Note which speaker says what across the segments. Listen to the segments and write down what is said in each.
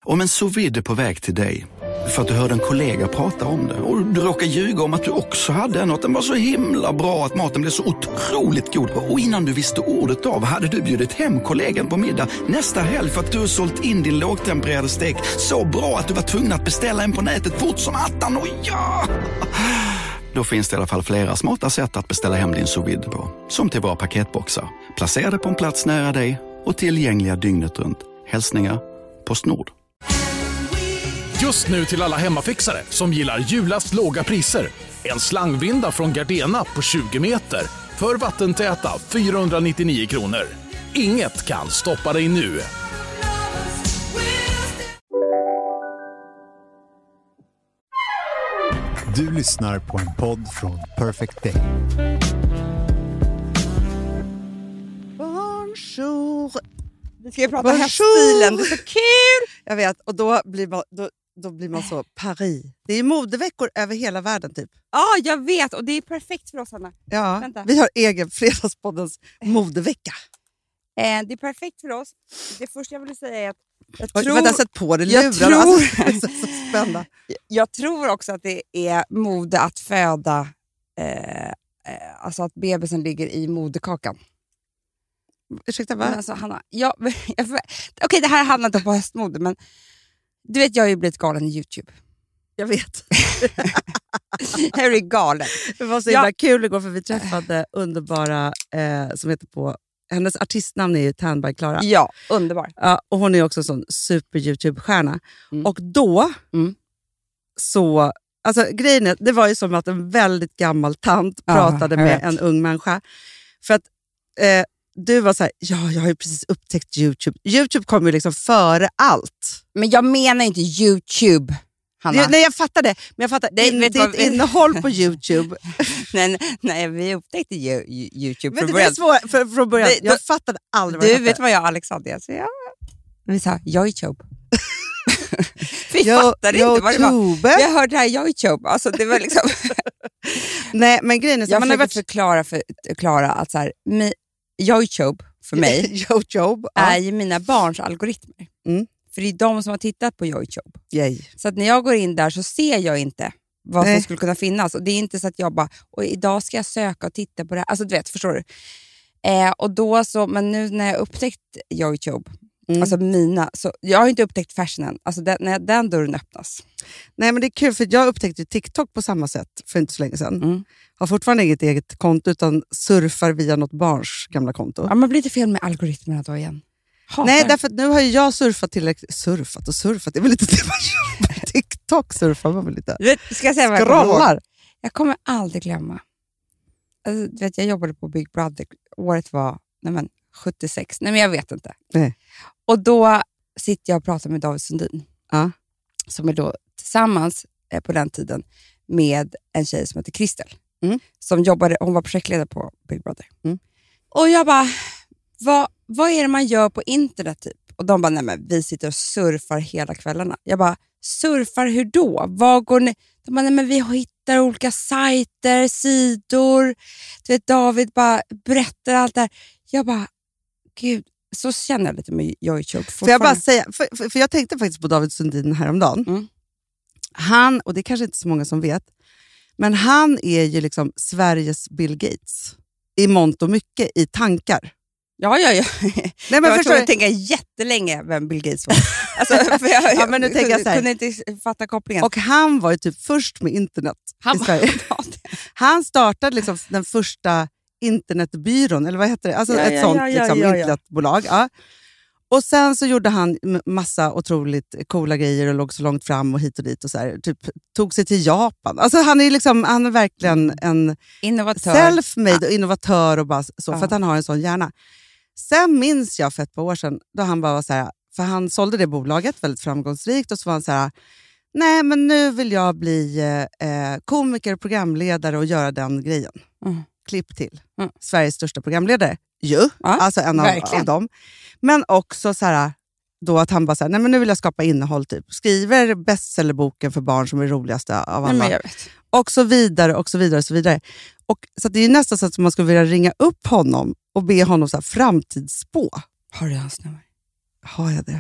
Speaker 1: Om en sous vide är på väg till dig för att du hörde en kollega prata om det och du råkar ljuga om att du också hade en och att den var så himla bra att maten blev så otroligt god. Och innan du visste ordet av hade du bjudit hem kollegan på middag nästa helg för att du sålt in din lågtempererade stek så bra att du var tvungen att beställa en på nätet fort som attan. Och ja! Då finns det i alla fall flera smarta sätt att beställa hem din sous vide på. Som till våra paketboxar. Placerade på en plats nära dig och tillgängliga dygnet runt. Hälsningar PostNord.
Speaker 2: Just nu till alla hemmafixare som gillar Julas låga priser. En slangvinda från Gardena på 20 meter för vattentäta 499 kronor. Inget kan stoppa dig nu.
Speaker 3: Du lyssnar på en podd från Perfect Day.
Speaker 4: Bonjour.
Speaker 5: Vi ska ju prata häststilen, det är så kul!
Speaker 4: Jag vet, och då blir man så Paris. Det är ju modeveckor över hela världen typ.
Speaker 5: Ja, jag vet, och det är perfekt för oss, Anna.
Speaker 4: Ja,
Speaker 5: Vänta.
Speaker 4: vi har egen Fredagspoddens modevecka.
Speaker 5: Det är perfekt för oss. Det första jag vill säga är att
Speaker 4: Jag har sett på det lurar. Alltså, det är så spännande.
Speaker 5: Jag tror också att det är mode att föda, alltså att bebisen ligger i moderkakan.
Speaker 4: Ursäkta, va?
Speaker 5: Alltså, Hanna, okej, det här handlar inte om höstmode, men du vet, jag har ju blivit galen i YouTube.
Speaker 4: Jag vet.
Speaker 5: Jag är galen.
Speaker 4: Det var så himla kul igår för vi träffade underbara som heter på... Hennes artistnamn är ju Tandberg Klara.
Speaker 5: Ja, underbar.
Speaker 4: Ja, och hon är också en sån super-YouTube-stjärna. Och då så... Alltså grejen är, det var ju som att en väldigt gammal tant pratade med en ung människa. För att du var så här, ja, jag har ju precis upptäckt YouTube. YouTube kommer ju liksom före allt.
Speaker 5: Men jag menar inte YouTube, Hanna.
Speaker 4: Nej, jag fattar det. Men jag fattar ditt innehåll på YouTube.
Speaker 5: nej, vi upptäckte YouTube
Speaker 4: från början. Från början. Jag fattade aldrig vad
Speaker 5: du vet vad jag och Alexander säger. Vi sa YouTube. Vi fattade inte vad det var. Vi har hört det här YouTube. Alltså, det var liksom...
Speaker 4: Nej, men grejen är så...
Speaker 5: Jag försöker förklara för Klara att så här, YouTube för mig är ju mina barns algoritmer. För det är de som har tittat på YouTube. Så att när jag går in där så ser jag inte vad som skulle kunna finnas. Och det är inte så att jag bara, och idag ska jag söka och titta på det här. Alltså du vet, förstår du? Och då så, men nu när jag upptäckt YouTube, alltså så jag har inte upptäckt fashionen. Alltså när den dörren öppnas.
Speaker 4: Nej, men det är kul för jag upptäckte TikTok på samma sätt för inte så länge sedan. Har fortfarande inget eget konto utan surfar via något barns gamla konto.
Speaker 5: Ja, men blir det fel med algoritmerna då igen?
Speaker 4: Nej, därför att nu har jag surfat tillräckligt. Surfat, det är väl lite det man gör på TikTok. Surfar man väl lite.
Speaker 5: Ska jag säga vad
Speaker 4: scrollar.
Speaker 5: Jag kommer aldrig glömma. Alltså, du vet, jag jobbade på Big Brother. Året var 76. Nej, men jag vet inte.
Speaker 4: Nej.
Speaker 5: Och då sitter jag och pratar med David Sundin. Som är då tillsammans på den tiden med en tjej som heter Kristel. Som jobbade, hon var projektledare på Big Brother. Och jag bara, vad är det man gör på internet typ? Och de bara, nej men vi sitter och surfar hela kvällarna. Jag bara, surfar hur då? Vad går ni? De bara, nej men vi hittar olika sajter, sidor. Du vet, David bara berättar allt det här. Jag bara, gud, så känner jag lite med YouTube.
Speaker 4: Får jag bara säga, för jag tänkte faktiskt på David Sundin häromdagen. Han, och det är kanske inte så många som vet, men han är ju liksom Sveriges Bill Gates. I mångt och mycket, i tankar.
Speaker 5: Ja. Nej, men jag förstår att tänka jättelänge vem Bill Gates var. Alltså, för jag
Speaker 4: men nu tänker jag så här.
Speaker 5: Kunde inte fatta kopplingen.
Speaker 4: Och han var ju typ först med internet i Sverige. Han startade liksom den första internetbyrån, eller vad heter det? Alltså ett sånt internetbolag. Ja. Och sen så gjorde han massa otroligt coola grejer och låg så långt fram och hit och dit och så här, typ tog sig till Japan. Alltså han är verkligen en
Speaker 5: innovatör.
Speaker 4: Self-made och innovatör och bara så, för att han har en sån hjärna. Sen minns jag för ett par år sedan då han bara var så här, för han sålde det bolaget väldigt framgångsrikt och så var han så här, nej men nu vill jag bli komiker, programledare och göra den grejen. Klipp till. Sveriges största programledare. Alltså en av dem. Men också så här, då att han bara säger, nej men nu vill jag skapa innehåll typ. Skriver bestsellerboken för barn som är roligaste av alla.
Speaker 5: Nej, men jag vet.
Speaker 4: Och så vidare och så vidare och så vidare. Och så att det är nästan så att man skulle vilja ringa upp honom och be honom så här framtidsspå.
Speaker 5: Har du hans nummer?
Speaker 4: Har jag det?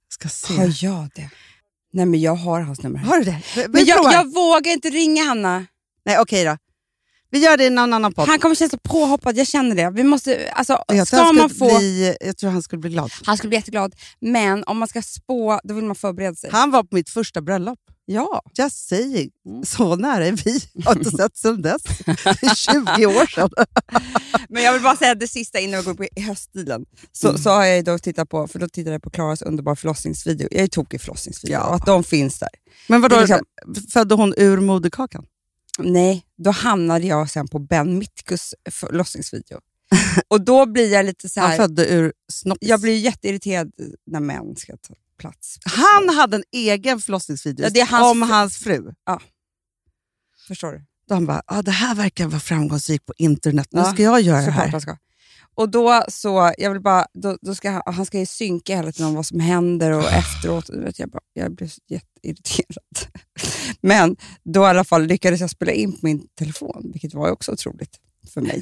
Speaker 4: Ska se.
Speaker 5: Har jag det? Nej, men jag har hans nummer.
Speaker 4: Har du det?
Speaker 5: Men jag vågar inte ringa Hanna.
Speaker 4: Nej, okej då. Vi gör det i någon annan podd.
Speaker 5: Han kommer känna så påhoppad, jag känner det. Vi måste, alltså,
Speaker 4: jag tror han skulle bli glad.
Speaker 5: Han skulle bli jätteglad. Men om man ska spå, då vill man förbereda sig.
Speaker 4: Han var på mitt första bröllop.
Speaker 5: Ja.
Speaker 4: Just saying. Så nära är vi. Jag har inte sett sedan dess. Det är 20 år sedan.
Speaker 5: Men jag vill bara säga det sista innan vi går på höststilen. Så har jag då tittat på, för då tittade jag på Klaras underbar förlossningsvideo. Jag är tokig förlossningsvideo. Ja. Och att de finns där.
Speaker 4: Men vadå, liksom, födde hon ur moderkakan?
Speaker 5: Nej, då hamnade jag sen på Ben Mitkus förlossningsvideo. Och då blir jag lite så här...
Speaker 4: Han födde ur snopp.
Speaker 5: Jag blir jätteirriterad när män ska ta plats.
Speaker 4: Han hade en egen förlossningsvideo om hans fru.
Speaker 5: Ja. Förstår du?
Speaker 4: Då han bara, det här verkar vara framgångsrikt på internet. Nu ska jag göra det här.
Speaker 5: Och då så, jag vill bara, då ska han ska ju synka hela tiden om vad som händer och efteråt. Jag blev jätteirriterad. Men då i alla fall lyckades jag spela in på min telefon, vilket var också otroligt för mig.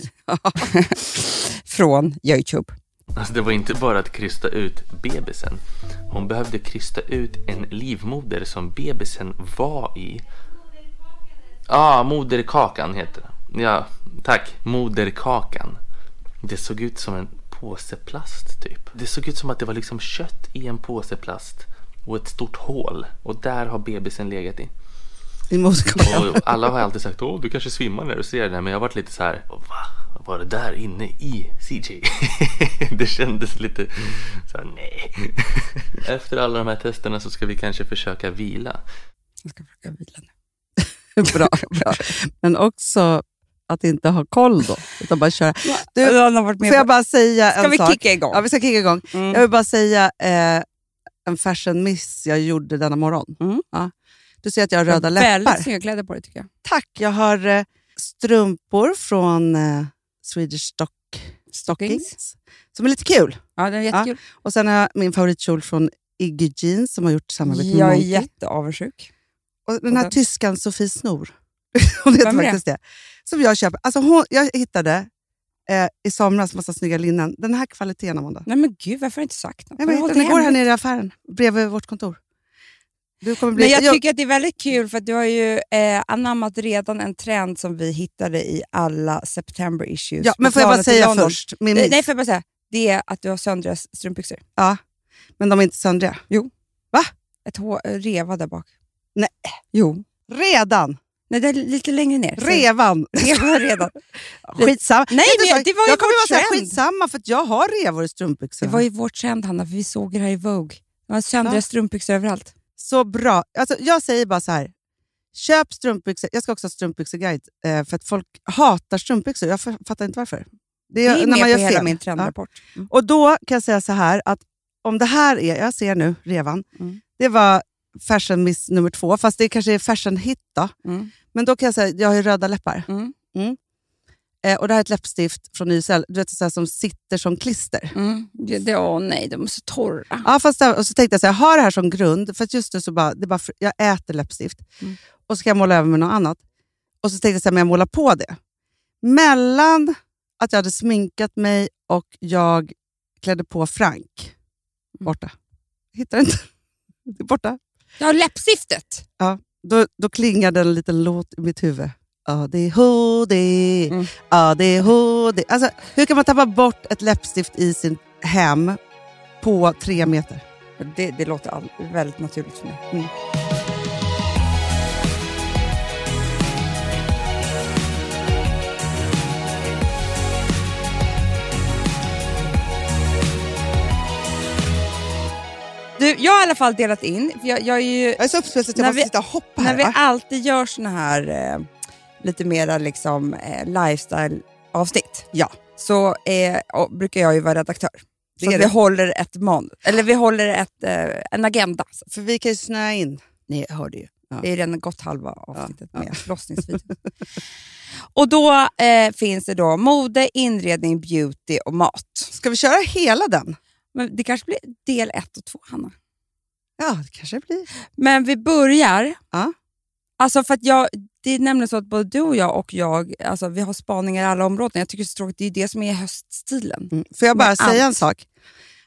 Speaker 5: Från YouTube.
Speaker 6: Alltså det var inte bara att krysta ut bebisen. Hon behövde krysta ut en livmoder som bebisen var i. Moderkakan heter det. Ja, tack. Moderkakan. Det såg ut som en påse plast typ. Det såg ut som att det var liksom kött i en påse plast och ett stort hål. Och där har bebisen legat i.
Speaker 4: I moderkakan.
Speaker 6: Och alla har alltid sagt, du kanske svimmar när du ser det. Men jag har varit lite så här, vad var det där inne i CJ? Det kändes lite så här, nej. Efter alla de här testerna så ska vi kanske försöka vila.
Speaker 5: Jag ska försöka vila nu.
Speaker 4: Bra. Men också att inte ha koll då, utan bara köra. Får jag bara säga en sak?
Speaker 5: Ska vi kicka igång?
Speaker 4: Ja, vi ska kicka igång. Jag vill bara säga en fashion miss jag gjorde denna morgon. Ja. Du ser att jag har röda läppar.
Speaker 5: Väldigt snygga kläder på det tycker jag.
Speaker 4: Tack, jag har strumpor från Swedish Stockings som är lite kul.
Speaker 5: Ja, det är jättekul.
Speaker 4: Ja. Och sen har jag min favoritkjol från Iggy Jeans som har gjort samarbete med
Speaker 5: Jag är
Speaker 4: Monkey.
Speaker 5: jätteavundsjuk.
Speaker 4: Och den här tyskan Sofie Snor. Hon heter faktiskt det. Som jag köper. Alltså jag hittade i somras massa snygga linnen. Den här kvaliteten, Amanda.
Speaker 5: Nej men gud, varför har jag inte sagt något?
Speaker 4: Den går här nere i affären. Bredvid vårt kontor.
Speaker 5: Men jag tycker att det är väldigt kul för att du har ju anammat redan en trend som vi hittade i alla September issues.
Speaker 4: Ja, men får jag bara säga först?
Speaker 5: Nej, får jag bara säga. Det är att du har söndriga strumpbyxor.
Speaker 4: Ja, men de är inte söndriga.
Speaker 5: Jo.
Speaker 4: Va?
Speaker 5: Ett reva där bak.
Speaker 4: Nej.
Speaker 5: Jo.
Speaker 4: Redan?
Speaker 5: Nej, det är lite längre ner.
Speaker 4: Revan.
Speaker 5: Redan.
Speaker 4: Skitsamma.
Speaker 5: Nej, men det var ju vår trend.
Speaker 4: Skitsamma för att jag har revor i strumpbyxor.
Speaker 5: Det var ju vår trend, Hanna, för vi såg det här i Vogue. Det var söndriga strumpbyxor överallt.
Speaker 4: Så bra. Alltså, jag säger bara så här. Köp strumpbyxor. Jag ska också ha strumpbyxor-guide. För att folk hatar strumpbyxor. Jag fattar inte varför.
Speaker 5: Det är när man gör på hela min trendrapport.
Speaker 4: Ja. Och då kan jag säga så här. Att om det här är, jag ser nu, revan. Det var fashion miss nummer 2. Fast det kanske är fashion hit då. Men då kan jag säga, jag har ju röda läppar. Och det här är ett läppstift från YSL. Du vet, så här, som sitter som klister.
Speaker 5: Nej, de är så torra.
Speaker 4: Ja, fast och så tänkte jag så här, jag har det här som grund. För att just nu så jag äter läppstift. Och så ska jag måla över med något annat. Och så tänkte jag så här, men jag målar på det. Mellan att jag hade sminkat mig och jag klädde på Frank. Borta. Hittar inte. Det är borta.
Speaker 5: Ja, läppstiftet.
Speaker 4: Ja, då klingade en liten låt i mitt huvud. ADHD, ADHD. Alltså, hur kan man tappa bort ett läppstift i sin hem på 3 meter?
Speaker 5: Det låter väldigt naturligt för mig. Du, jag har i alla fall delat in. För jag
Speaker 4: är så uppspelsad att jag måste sitta och hoppa här.
Speaker 5: När vi alltid gör såna här lite mera liksom, lifestyle-avsnitt.
Speaker 4: Ja.
Speaker 5: Så brukar jag ju vara redaktör. Så vi håller ett vi håller en agenda.
Speaker 4: För vi kan ju snöa in.
Speaker 5: Ni hörde ju. Ja. Det är redan gått halva avsnittet med förlossningsvideo. Och då finns det då mode, inredning, beauty och mat.
Speaker 4: Ska vi köra hela den?
Speaker 5: Men det kanske blir del 1 och 2, Hanna.
Speaker 4: Ja, det kanske blir.
Speaker 5: Men vi börjar.
Speaker 4: Ja.
Speaker 5: Alltså för att det är nämligen så att både du och jag, alltså vi har spaningar i alla områden. Jag tycker det är så tråkigt, det är det som är höststilen.
Speaker 4: Får jag bara säga en sak?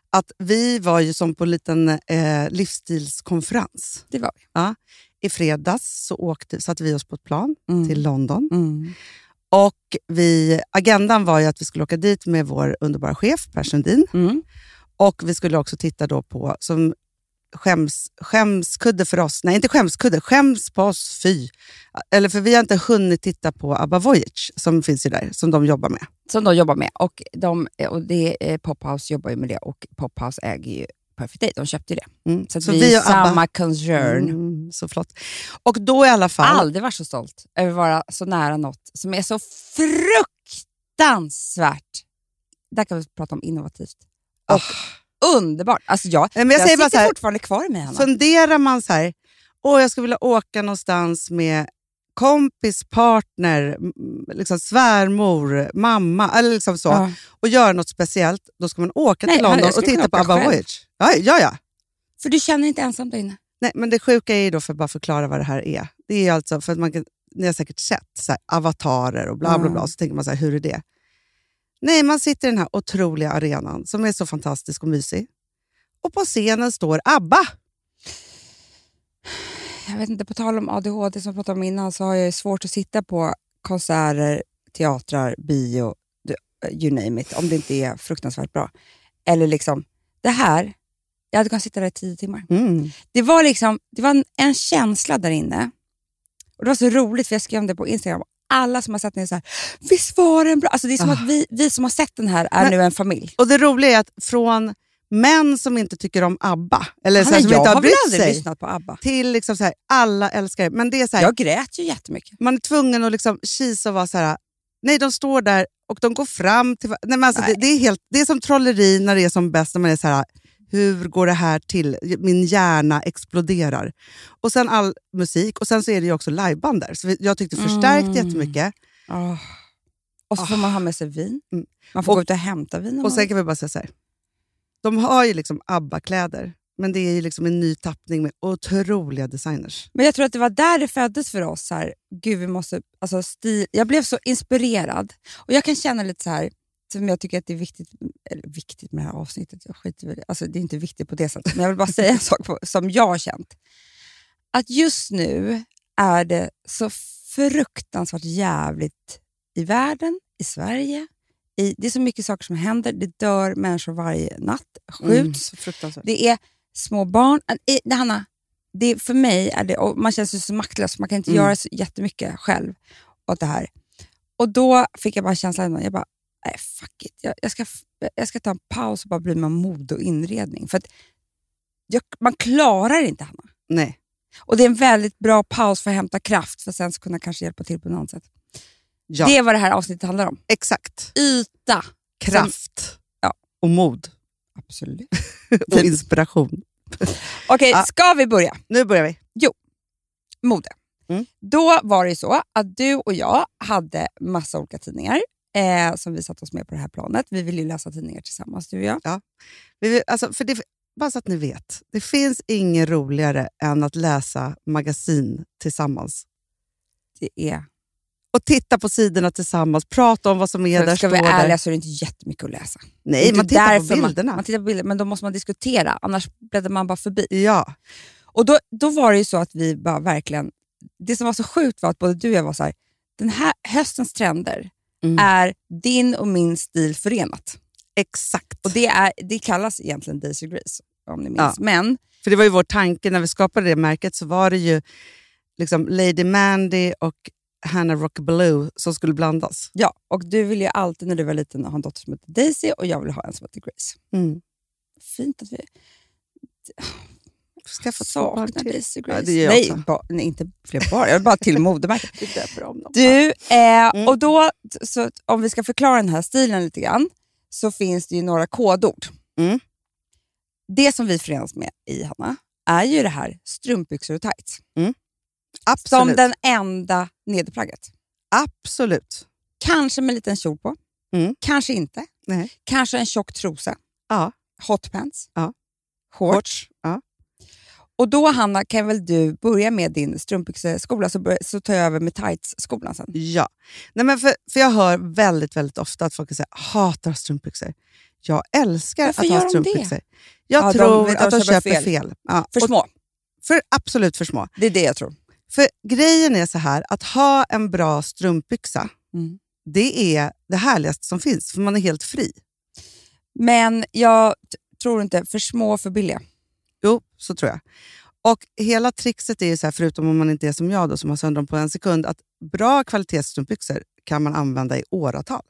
Speaker 4: att vi var ju som på en liten livsstilskonferens.
Speaker 5: Det var vi.
Speaker 4: Ja. I fredags så satte vi oss på ett plan till London. Och agendan var ju att vi skulle åka dit med vår underbara chef Per Sundin. Och vi skulle också titta då på som skämskudde för oss. Nej, inte skämskudde. Skäms på oss, fy. Eller för vi har inte hunnit titta på ABBA Voyage som finns ju där, som de jobbar med.
Speaker 5: Som de jobbar med. Och det Pophouse jobbar ju med det. Och Pophouse äger ju Perfect Day. De köpte ju det. Så vi har samma concern.
Speaker 4: Så flott. Och då i alla fall...
Speaker 5: Aldrig varit så stolt över att vara så nära något som är så fruktansvärt. Där kan vi prata om innovativt. Och underbart. Alltså jag säger bara så här, fortfarande kvar i mig, Hanna.
Speaker 4: Funderar man så här, jag skulle vilja åka någonstans med kompis, partner, liksom svärmor, mamma eller liksom så, och göra något speciellt, då ska man åka till London och titta på ABBA Voyage. Ja.
Speaker 5: För du känner inte ensam där inne.
Speaker 4: Nej, men det sjuka är ju då, för att bara förklara vad det här är. Det är alltså för att ni har säkert sett så här, avatarer och bla bla bla, så tänker man så här, hur är det? Nej, man sitter i den här otroliga arenan som är så fantastisk och mysig. Och på scenen står ABBA.
Speaker 5: Jag vet inte, på tal om ADHD som jag pratade om innan, så har jag svårt att sitta på konserter, teatrar, bio, you name it, om det inte är fruktansvärt bra. Eller liksom, det här, jag hade kunnat sitta där i 10 timmar. Det var en känsla där inne. Och det var så roligt, för jag skrev det på Instagram. Alla som har sett den så här, visst var den bra? Alltså det är som att vi som har sett den här är nu en familj.
Speaker 4: Och det roliga är att från män som inte tycker om ABBA, eller så här, som inte har brytt sig,
Speaker 5: lyssnat på ABBA,
Speaker 4: till liksom så här, alla älskar det. Men det är så här,
Speaker 5: jag grät ju jättemycket.
Speaker 4: Man är tvungen att liksom kisa och vara så här, nej, de står där och de går fram till... Nej, men alltså, det är som trolleri när det är som bäst, när man är så här, hur går det här till? Min hjärna exploderar. Och sen all musik. Och sen så är det ju också liveband där. Så jag tyckte förstärkt jättemycket.
Speaker 5: Och så får man ha med sig vin. Man får gå ut och hämta vin.
Speaker 4: Och sen kan vi bara säga så här. De har ju liksom ABBA-kläder. Men det är ju liksom en ny tappning med otroliga designers.
Speaker 5: Men jag tror att det var där det föddes för oss. Här. Gud, vi måste... Alltså, jag blev så inspirerad. Och jag kan känna lite så här... Som jag tycker att det är viktigt med det här avsnittet. Jag skiter i det. Alltså, det är inte viktigt på det sättet. Men jag vill bara säga en sak som jag har känt. Att just nu är det så fruktansvärt jävligt i världen, i Sverige. Det är så mycket saker som händer. Det dör människor varje natt. Skjuts. Det är små barn. Hanna, för mig är det... Och man känns så maktlös. Man kan inte göra så jättemycket själv åt det här. Och då fick jag bara känslan. Jag bara, nej, fuck it. Jag ska ta en paus och bara bry mig om mode och inredning. För att man klarar inte, Hanna.
Speaker 4: Nej.
Speaker 5: Och det är en väldigt bra paus för att hämta kraft. För sen så kunna kanske hjälpa till på något sätt. Ja. Det är vad det här avsnittet handlar om.
Speaker 4: Exakt.
Speaker 5: Yta.
Speaker 4: Kraft. Och mod.
Speaker 5: Absolut.
Speaker 4: Och inspiration.
Speaker 5: Okej, ska vi börja?
Speaker 4: Nu börjar vi.
Speaker 5: Jo, mode. Då var det så att du och jag hade massa olika tidningar som vi satt oss med på det här planet. Vi vill ju läsa tidningar tillsammans, du och jag.
Speaker 4: Ja. Bara så att ni vet, det finns inget roligare än att läsa magasin tillsammans.
Speaker 5: Det är...
Speaker 4: Och titta på sidorna tillsammans, prata om vad som är där.
Speaker 5: Ska vi ärliga så är det inte jättemycket att läsa.
Speaker 4: Nej, man tittar på bilderna.
Speaker 5: Man tittar på bilder, men då måste man diskutera, annars bläddrar man bara förbi.
Speaker 4: Ja.
Speaker 5: Och då var det ju så att vi bara verkligen... Det som var så sjukt var att både du och jag var så här, den här höstens trender är din och min stil förenat.
Speaker 4: Exakt.
Speaker 5: Och det kallas egentligen Daisy Grace, om ni minns. Ja. Men,
Speaker 4: för det var ju vår tanke när vi skapade det märket, så var det ju liksom Lady Mandy och Hannah Rockaballoo som skulle blandas.
Speaker 5: Ja, och du ville ju alltid när du var liten ha en dotter som heter Daisy och jag ville ha en som heter Grace. Fint att vi...
Speaker 4: Skaffa barn till
Speaker 5: Daisy Grace.
Speaker 4: Ja,
Speaker 5: nej, inte fler barn. Jag är bara till modemärket.
Speaker 4: Det är bra om dem.
Speaker 5: Du, och då, så om vi ska förklara den här stilen lite grann, så finns det ju några kodord. Det som vi förenas med i, Hanna, är ju det här strumpbyxor och tights.
Speaker 4: Absolut.
Speaker 5: Som den enda nederplagget.
Speaker 4: Absolut.
Speaker 5: Kanske med en liten kjol på. Kanske inte.
Speaker 4: Nej.
Speaker 5: Kanske en tjock trosa.
Speaker 4: Ja.
Speaker 5: Hotpants.
Speaker 4: Ja.
Speaker 5: Shorts.
Speaker 4: Ja.
Speaker 5: Och då, Hanna, kan väl du börja med din strumpbyxeskola, så tar jag över med tights-skolan sen.
Speaker 4: Ja. Nej, men för jag hör väldigt, väldigt ofta att folk säger hatar strumpbyxor. Jag älskar
Speaker 5: Varför
Speaker 4: att
Speaker 5: gör
Speaker 4: ha
Speaker 5: de
Speaker 4: strumpbyxor.
Speaker 5: det?
Speaker 4: Jag tror att de köper
Speaker 5: fel.
Speaker 4: fel. Ja.
Speaker 5: För små.
Speaker 4: Absolut för små.
Speaker 5: Det är det jag tror.
Speaker 4: För grejen är så här, att ha en bra strumpbyxa, det är det härligaste som finns, för man är helt fri.
Speaker 5: Men jag tror inte för små och för billiga.
Speaker 4: Jo, så tror jag. Och hela trixet är ju så här, förutom om man inte är som jag då, som har sönder dem på en sekund, att bra kvalitetsstrumpbyxor kan man använda i åratal.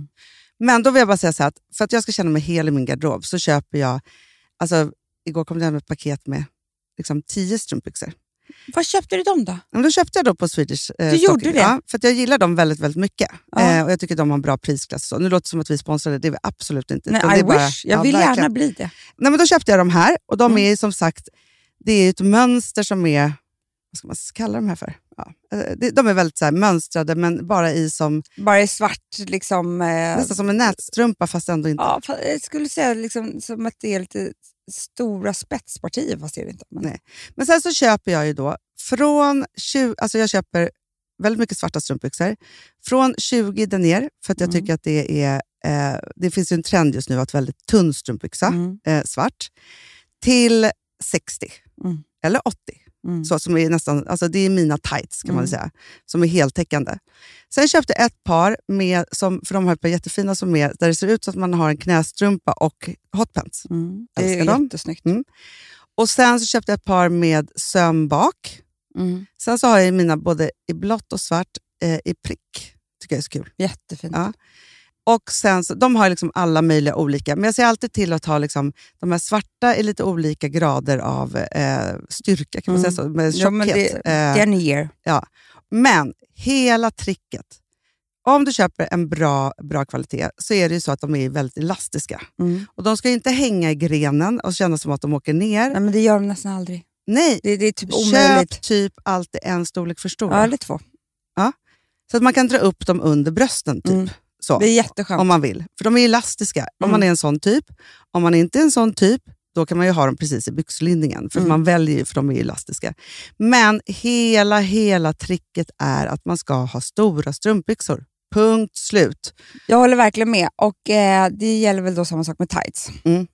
Speaker 4: Men då vill jag bara säga så här, att för att jag ska känna mig hel i min garderob så köper jag, alltså igår kom det hem ett paket med liksom 10 strumpbyxor.
Speaker 5: Vad köpte du dem då?
Speaker 4: Men då köpte jag då på Swedish
Speaker 5: Du gjorde det?
Speaker 4: Ja, för att jag gillar dem väldigt, väldigt mycket. Och jag tycker de har en bra prisklass. Så. Nu låter det som att vi sponsrade, det är vi absolut inte.
Speaker 5: Nej,
Speaker 4: det är bara,
Speaker 5: wish. Jag vill gärna bli det.
Speaker 4: Nej, men då köpte jag de här och de är som sagt, det är ett mönster som är, vad ska man kalla de här för? Ja. De är väldigt så här mönstrade, men bara i som...
Speaker 5: Bara i svart liksom...
Speaker 4: nästan som en nätstrumpa fast ändå inte.
Speaker 5: Ja, jag skulle säga liksom, som att det är lite stora spetspartier, fast det är det inte. Men...
Speaker 4: Nej. Men sen så köper jag ju då från 20... Alltså jag köper väldigt mycket svarta strumpbyxor. Från 20 där ner, för att jag tycker att det är... det finns ju en trend just nu att väldigt tunn strumpbyxa, svart, till 60 eller 80. Så, som är nästan, alltså det är mina tights kan man säga, som är heltäckande. Sen köpte jag ett par med, för de har ett par jättefina som är, där det ser ut som att man har en knästrumpa och hotpants.
Speaker 5: Det är jättesnyggt.
Speaker 4: Och sen så köpte jag ett par med sömbak. Sen så har jag mina både i blått och svart i prick. Tycker jag är så kul.
Speaker 5: Jättefint.
Speaker 4: Ja. Och sen så, de har liksom alla möjliga olika. Men jag ser alltid till att ha liksom, de här svarta i lite olika grader av styrka, kan man säga så, med tjockhet.
Speaker 5: Det är en year.
Speaker 4: Ja. Men hela tricket, om du köper en bra kvalitet, så är det ju så att de är väldigt elastiska. Och de ska inte hänga i grenen och känna som att de åker ner.
Speaker 5: Nej, men det gör de nästan aldrig.
Speaker 4: Nej,
Speaker 5: det är typ omöjligt.
Speaker 4: Köp typ alltid en storlek för stor.
Speaker 5: Ja, eller 2.
Speaker 4: Ja. Så att man kan dra upp dem under brösten typ. Så,
Speaker 5: det är jätteskönt.
Speaker 4: Om man vill. För de är elastiska. Om man är en sån typ. Om man inte är en sån typ, då kan man ju ha dem precis i byxlinningen. För man väljer ju, för de är elastiska. Men hela tricket är att man ska ha stora strumpbyxor. Punkt slut.
Speaker 5: Jag håller verkligen med. Och det gäller väl då samma sak med tights.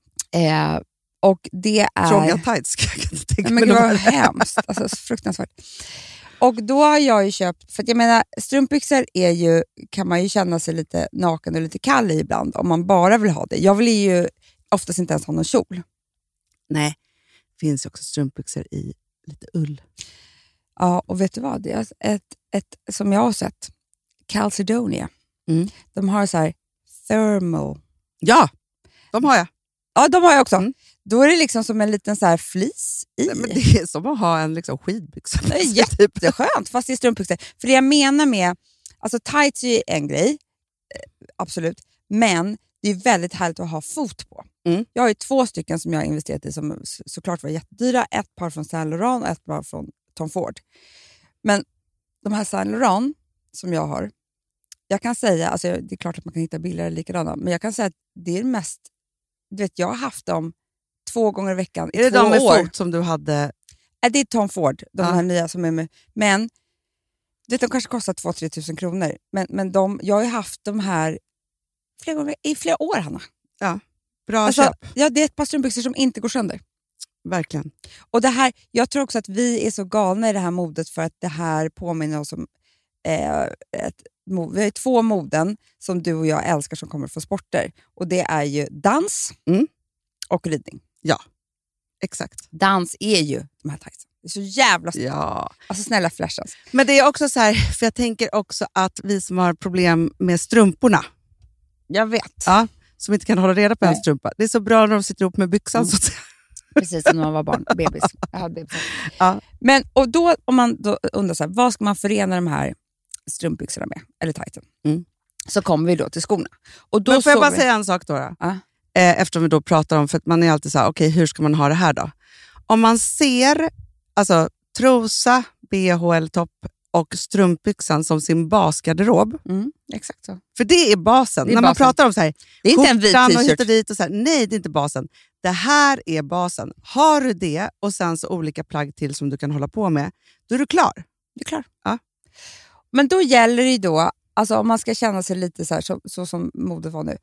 Speaker 5: Och det är...
Speaker 4: Trånga tights. Jag kan inte tänka
Speaker 5: men det var hemskt. Alltså fruktansvärt. Och då har jag ju köpt, för att jag menar, strumpbyxor är ju, kan man ju känna sig lite naken och lite kall i ibland om man bara vill ha det. Jag vill ju oftast inte ens ha någon kjol.
Speaker 4: Nej, det finns ju också strumpbyxor i lite ull.
Speaker 5: Ja, och vet du vad? Det är ett som jag har sett, Calcedonia. De har så här thermal.
Speaker 4: Ja, de har jag.
Speaker 5: Ja, de har jag också. Då är det liksom som en liten så här flis i.
Speaker 4: Nej, men det är som att ha en liksom skidbyxa.
Speaker 5: Det är jätteskönt, fast det är strumpbyxor. För det jag menar med, alltså tights är ju en grej, absolut. Men det är väldigt härligt att ha fot på. Jag har ju 2 stycken som jag har investerat i som såklart var jättedyra. Ett par från Saint Laurent och ett par från Tom Ford. Men de här Saint Laurent som jag har, jag kan säga, alltså det är klart att man kan hitta billigare likadana, men jag kan säga att det är mest, du vet, jag har haft dem 2 gånger i veckan i 2 år.
Speaker 4: Är det de med fot som du hade?
Speaker 5: Det är Tom Ford, de här nya som är med. Men du vet, de kanske kostar 2-3 000 kronor. Men jag har ju haft de här i flera år, Hanna.
Speaker 4: Ja, bra köp.
Speaker 5: Ja, det är ett par strumpbyxor som inte går sönder.
Speaker 4: Verkligen.
Speaker 5: Och det här, jag tror också att vi är så galna i det här modet för att det här påminner oss om vi har 2 moden som du och jag älskar som kommer från sporter. Och det är ju dans och ridning.
Speaker 4: Ja, exakt.
Speaker 5: Dans är ju de här tightsen. Det är så jävla stort.
Speaker 4: Ja.
Speaker 5: Alltså snälla flashas.
Speaker 4: Men det är också så här, för jag tänker också att vi som har problem med strumporna.
Speaker 5: Jag vet.
Speaker 4: Ja, som inte kan hålla reda på en strumpa. Det är så bra när de sitter ihop med byxan. Så att säga.
Speaker 5: Precis som när man var barn, bebis. Jag hade bebis.
Speaker 4: Ja.
Speaker 5: Men och då, om man då undrar så här, vad ska man förena de här strumpbyxorna med, eller tighten? Så kommer vi då till skorna. Och då
Speaker 4: men får jag bara säga en sak då? Eftersom vi då pratar om, för att man är alltid så här, okej, hur ska man ha det här då? Om man ser alltså trosa, bh eller topp och strumpbyxan som sin basgarderob.
Speaker 5: Exakt så.
Speaker 4: För det är basen.
Speaker 5: Det är
Speaker 4: när
Speaker 5: basen.
Speaker 4: man pratar om så här,
Speaker 5: det är inte en vit t-shirt.
Speaker 4: Och hit och dit och så här, nej, det är inte basen. Det här är basen. Har du det och sen så olika plagg till som du kan hålla på med, då är du klar.
Speaker 5: Du är klar.
Speaker 4: Ja.
Speaker 5: Men då gäller det ju då, alltså om man ska känna sig lite så här, så som modet var nu,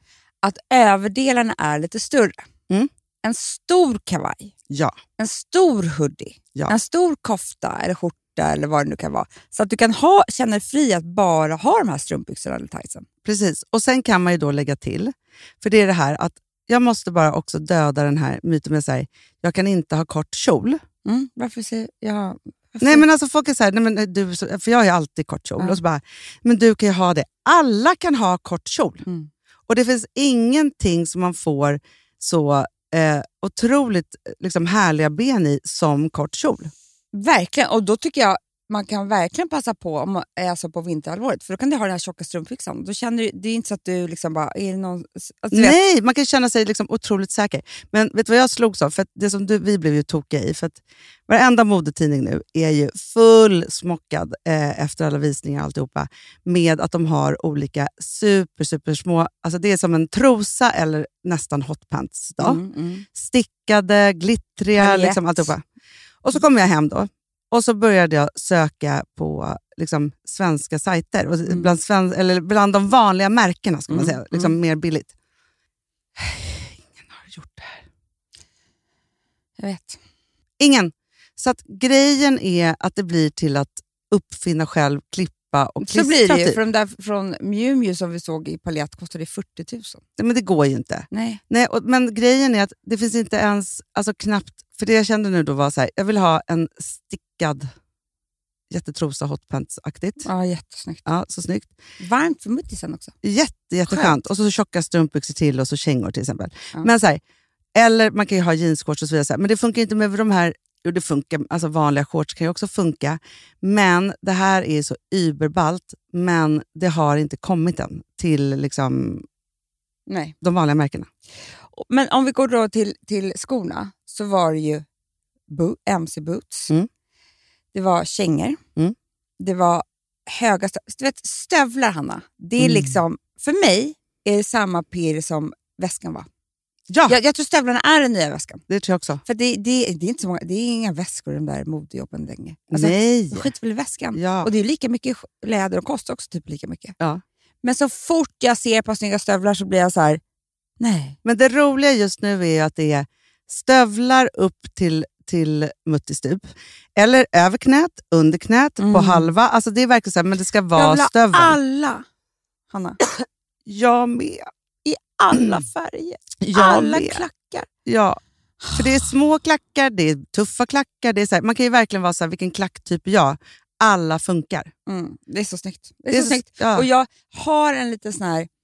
Speaker 5: att överdelarna är lite större.
Speaker 4: Mm.
Speaker 5: En stor kavaj.
Speaker 4: Ja.
Speaker 5: En stor hoodie.
Speaker 4: Ja.
Speaker 5: En stor kofta eller skjorta eller vad det nu kan vara. Så att du kan känna dig fri att bara ha de här strumpbyxorna eller tightsen.
Speaker 4: Precis. Och sen kan man ju då lägga till, för det är det här att jag måste bara också döda den här myten med sig. Jag kan inte ha kort kjol.
Speaker 5: Varför säger jag...
Speaker 4: Nej men alltså folk är så här, nej, men du, för jag har ju alltid kort kjol. Och så bara, men du kan ju ha det. Alla kan ha kort kjol. Och det finns ingenting som man får så otroligt liksom, härliga ben i som kort kjol.
Speaker 5: Verkligen, och då tycker jag man kan verkligen passa på om man är alltså på vinterhalvåret. För då kan du ha den här tjocka strumpbyxan. Då känner du, det är inte så att du liksom bara... Är det någon, alltså,
Speaker 4: nej, man kan känna sig liksom otroligt säker. Men vet du vad jag slogs av? För att det som vi blev ju tokiga i. För att varenda modetidning nu är ju full smockad efter alla visningar och alltihopa. Med att de har olika super små... Alltså det är som en trosa eller nästan hotpants då. Stickade, glittriga, liksom alltihopa. Och så kom jag hem då. Och så började jag söka på liksom, svenska sajter. Och bland de vanliga märkena ska man säga. Liksom, mer billigt. Ingen har gjort det här.
Speaker 5: Jag vet.
Speaker 4: Ingen. Så att grejen är att det blir till att uppfinna själv, klippa och klistra.
Speaker 5: Så blir det ju. För de där från Miu Miu som vi såg i Palett kostade 40 000.
Speaker 4: Ja, men det går ju inte.
Speaker 5: Nej,
Speaker 4: men grejen är att det finns inte ens, alltså knappt, för det jag kände nu då var så här, jag vill ha en stickad jättetrosa hotpants-aktigt.
Speaker 5: Ja, jättesnyggt.
Speaker 4: Ja, så snyggt.
Speaker 5: Varmt för muttisen också.
Speaker 4: Jätteskönt. Och så tjocka strumpbyxor till och så kängor till exempel. Ja. Men så här, eller man kan ju ha jeansshorts och så vidare. Så här, men det funkar inte med de här, det funkar, alltså vanliga shorts kan ju också funka. Men det här är så überballt, men det har inte kommit än till liksom de vanliga märkena.
Speaker 5: Men om vi går då till skorna så var det ju MC Boots. Det var kängor. Det var höga du vet, stövlar, Hanna. Det är liksom, för mig är det samma pirr som väskan var.
Speaker 4: Ja.
Speaker 5: Jag tror stövlarna är den nya väskan.
Speaker 4: Det tror jag också.
Speaker 5: För det är inte så många, det är inga väskor de där modejobben längre. Alltså,
Speaker 4: nej.
Speaker 5: De skiter väl i väskan.
Speaker 4: Ja.
Speaker 5: Och det är lika mycket läder och kostar också typ lika mycket.
Speaker 4: Ja.
Speaker 5: Men så fort jag ser på snygga stövlar så blir jag så här, nej.
Speaker 4: Men det roliga just nu är att det är stövlar upp till muttistup. Eller över knät, under knät, på halva. Alltså det är verkligen så här, men det ska vara stövel.
Speaker 5: Alla, Hanna.
Speaker 4: Jag med.
Speaker 5: I alla färger. Alla klackar.
Speaker 4: Ja, för det är små klackar, det är tuffa klackar. Det är så här, man kan ju verkligen vara så här, vilken klacktyp alla funkar.
Speaker 5: Det är så snyggt. Det är så snyggt. Ja. Och jag har en liten sån här...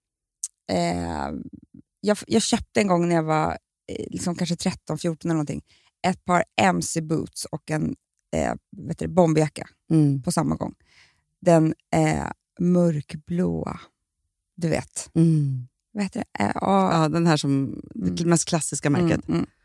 Speaker 5: Jag köpte en gång när jag var liksom kanske 13-14 eller någonting. Ett par MC Boots och en bomberjacka på samma gång. Den mörkblåa, du vet. Vad heter det?
Speaker 4: Ja, den här som det mest klassiska märket.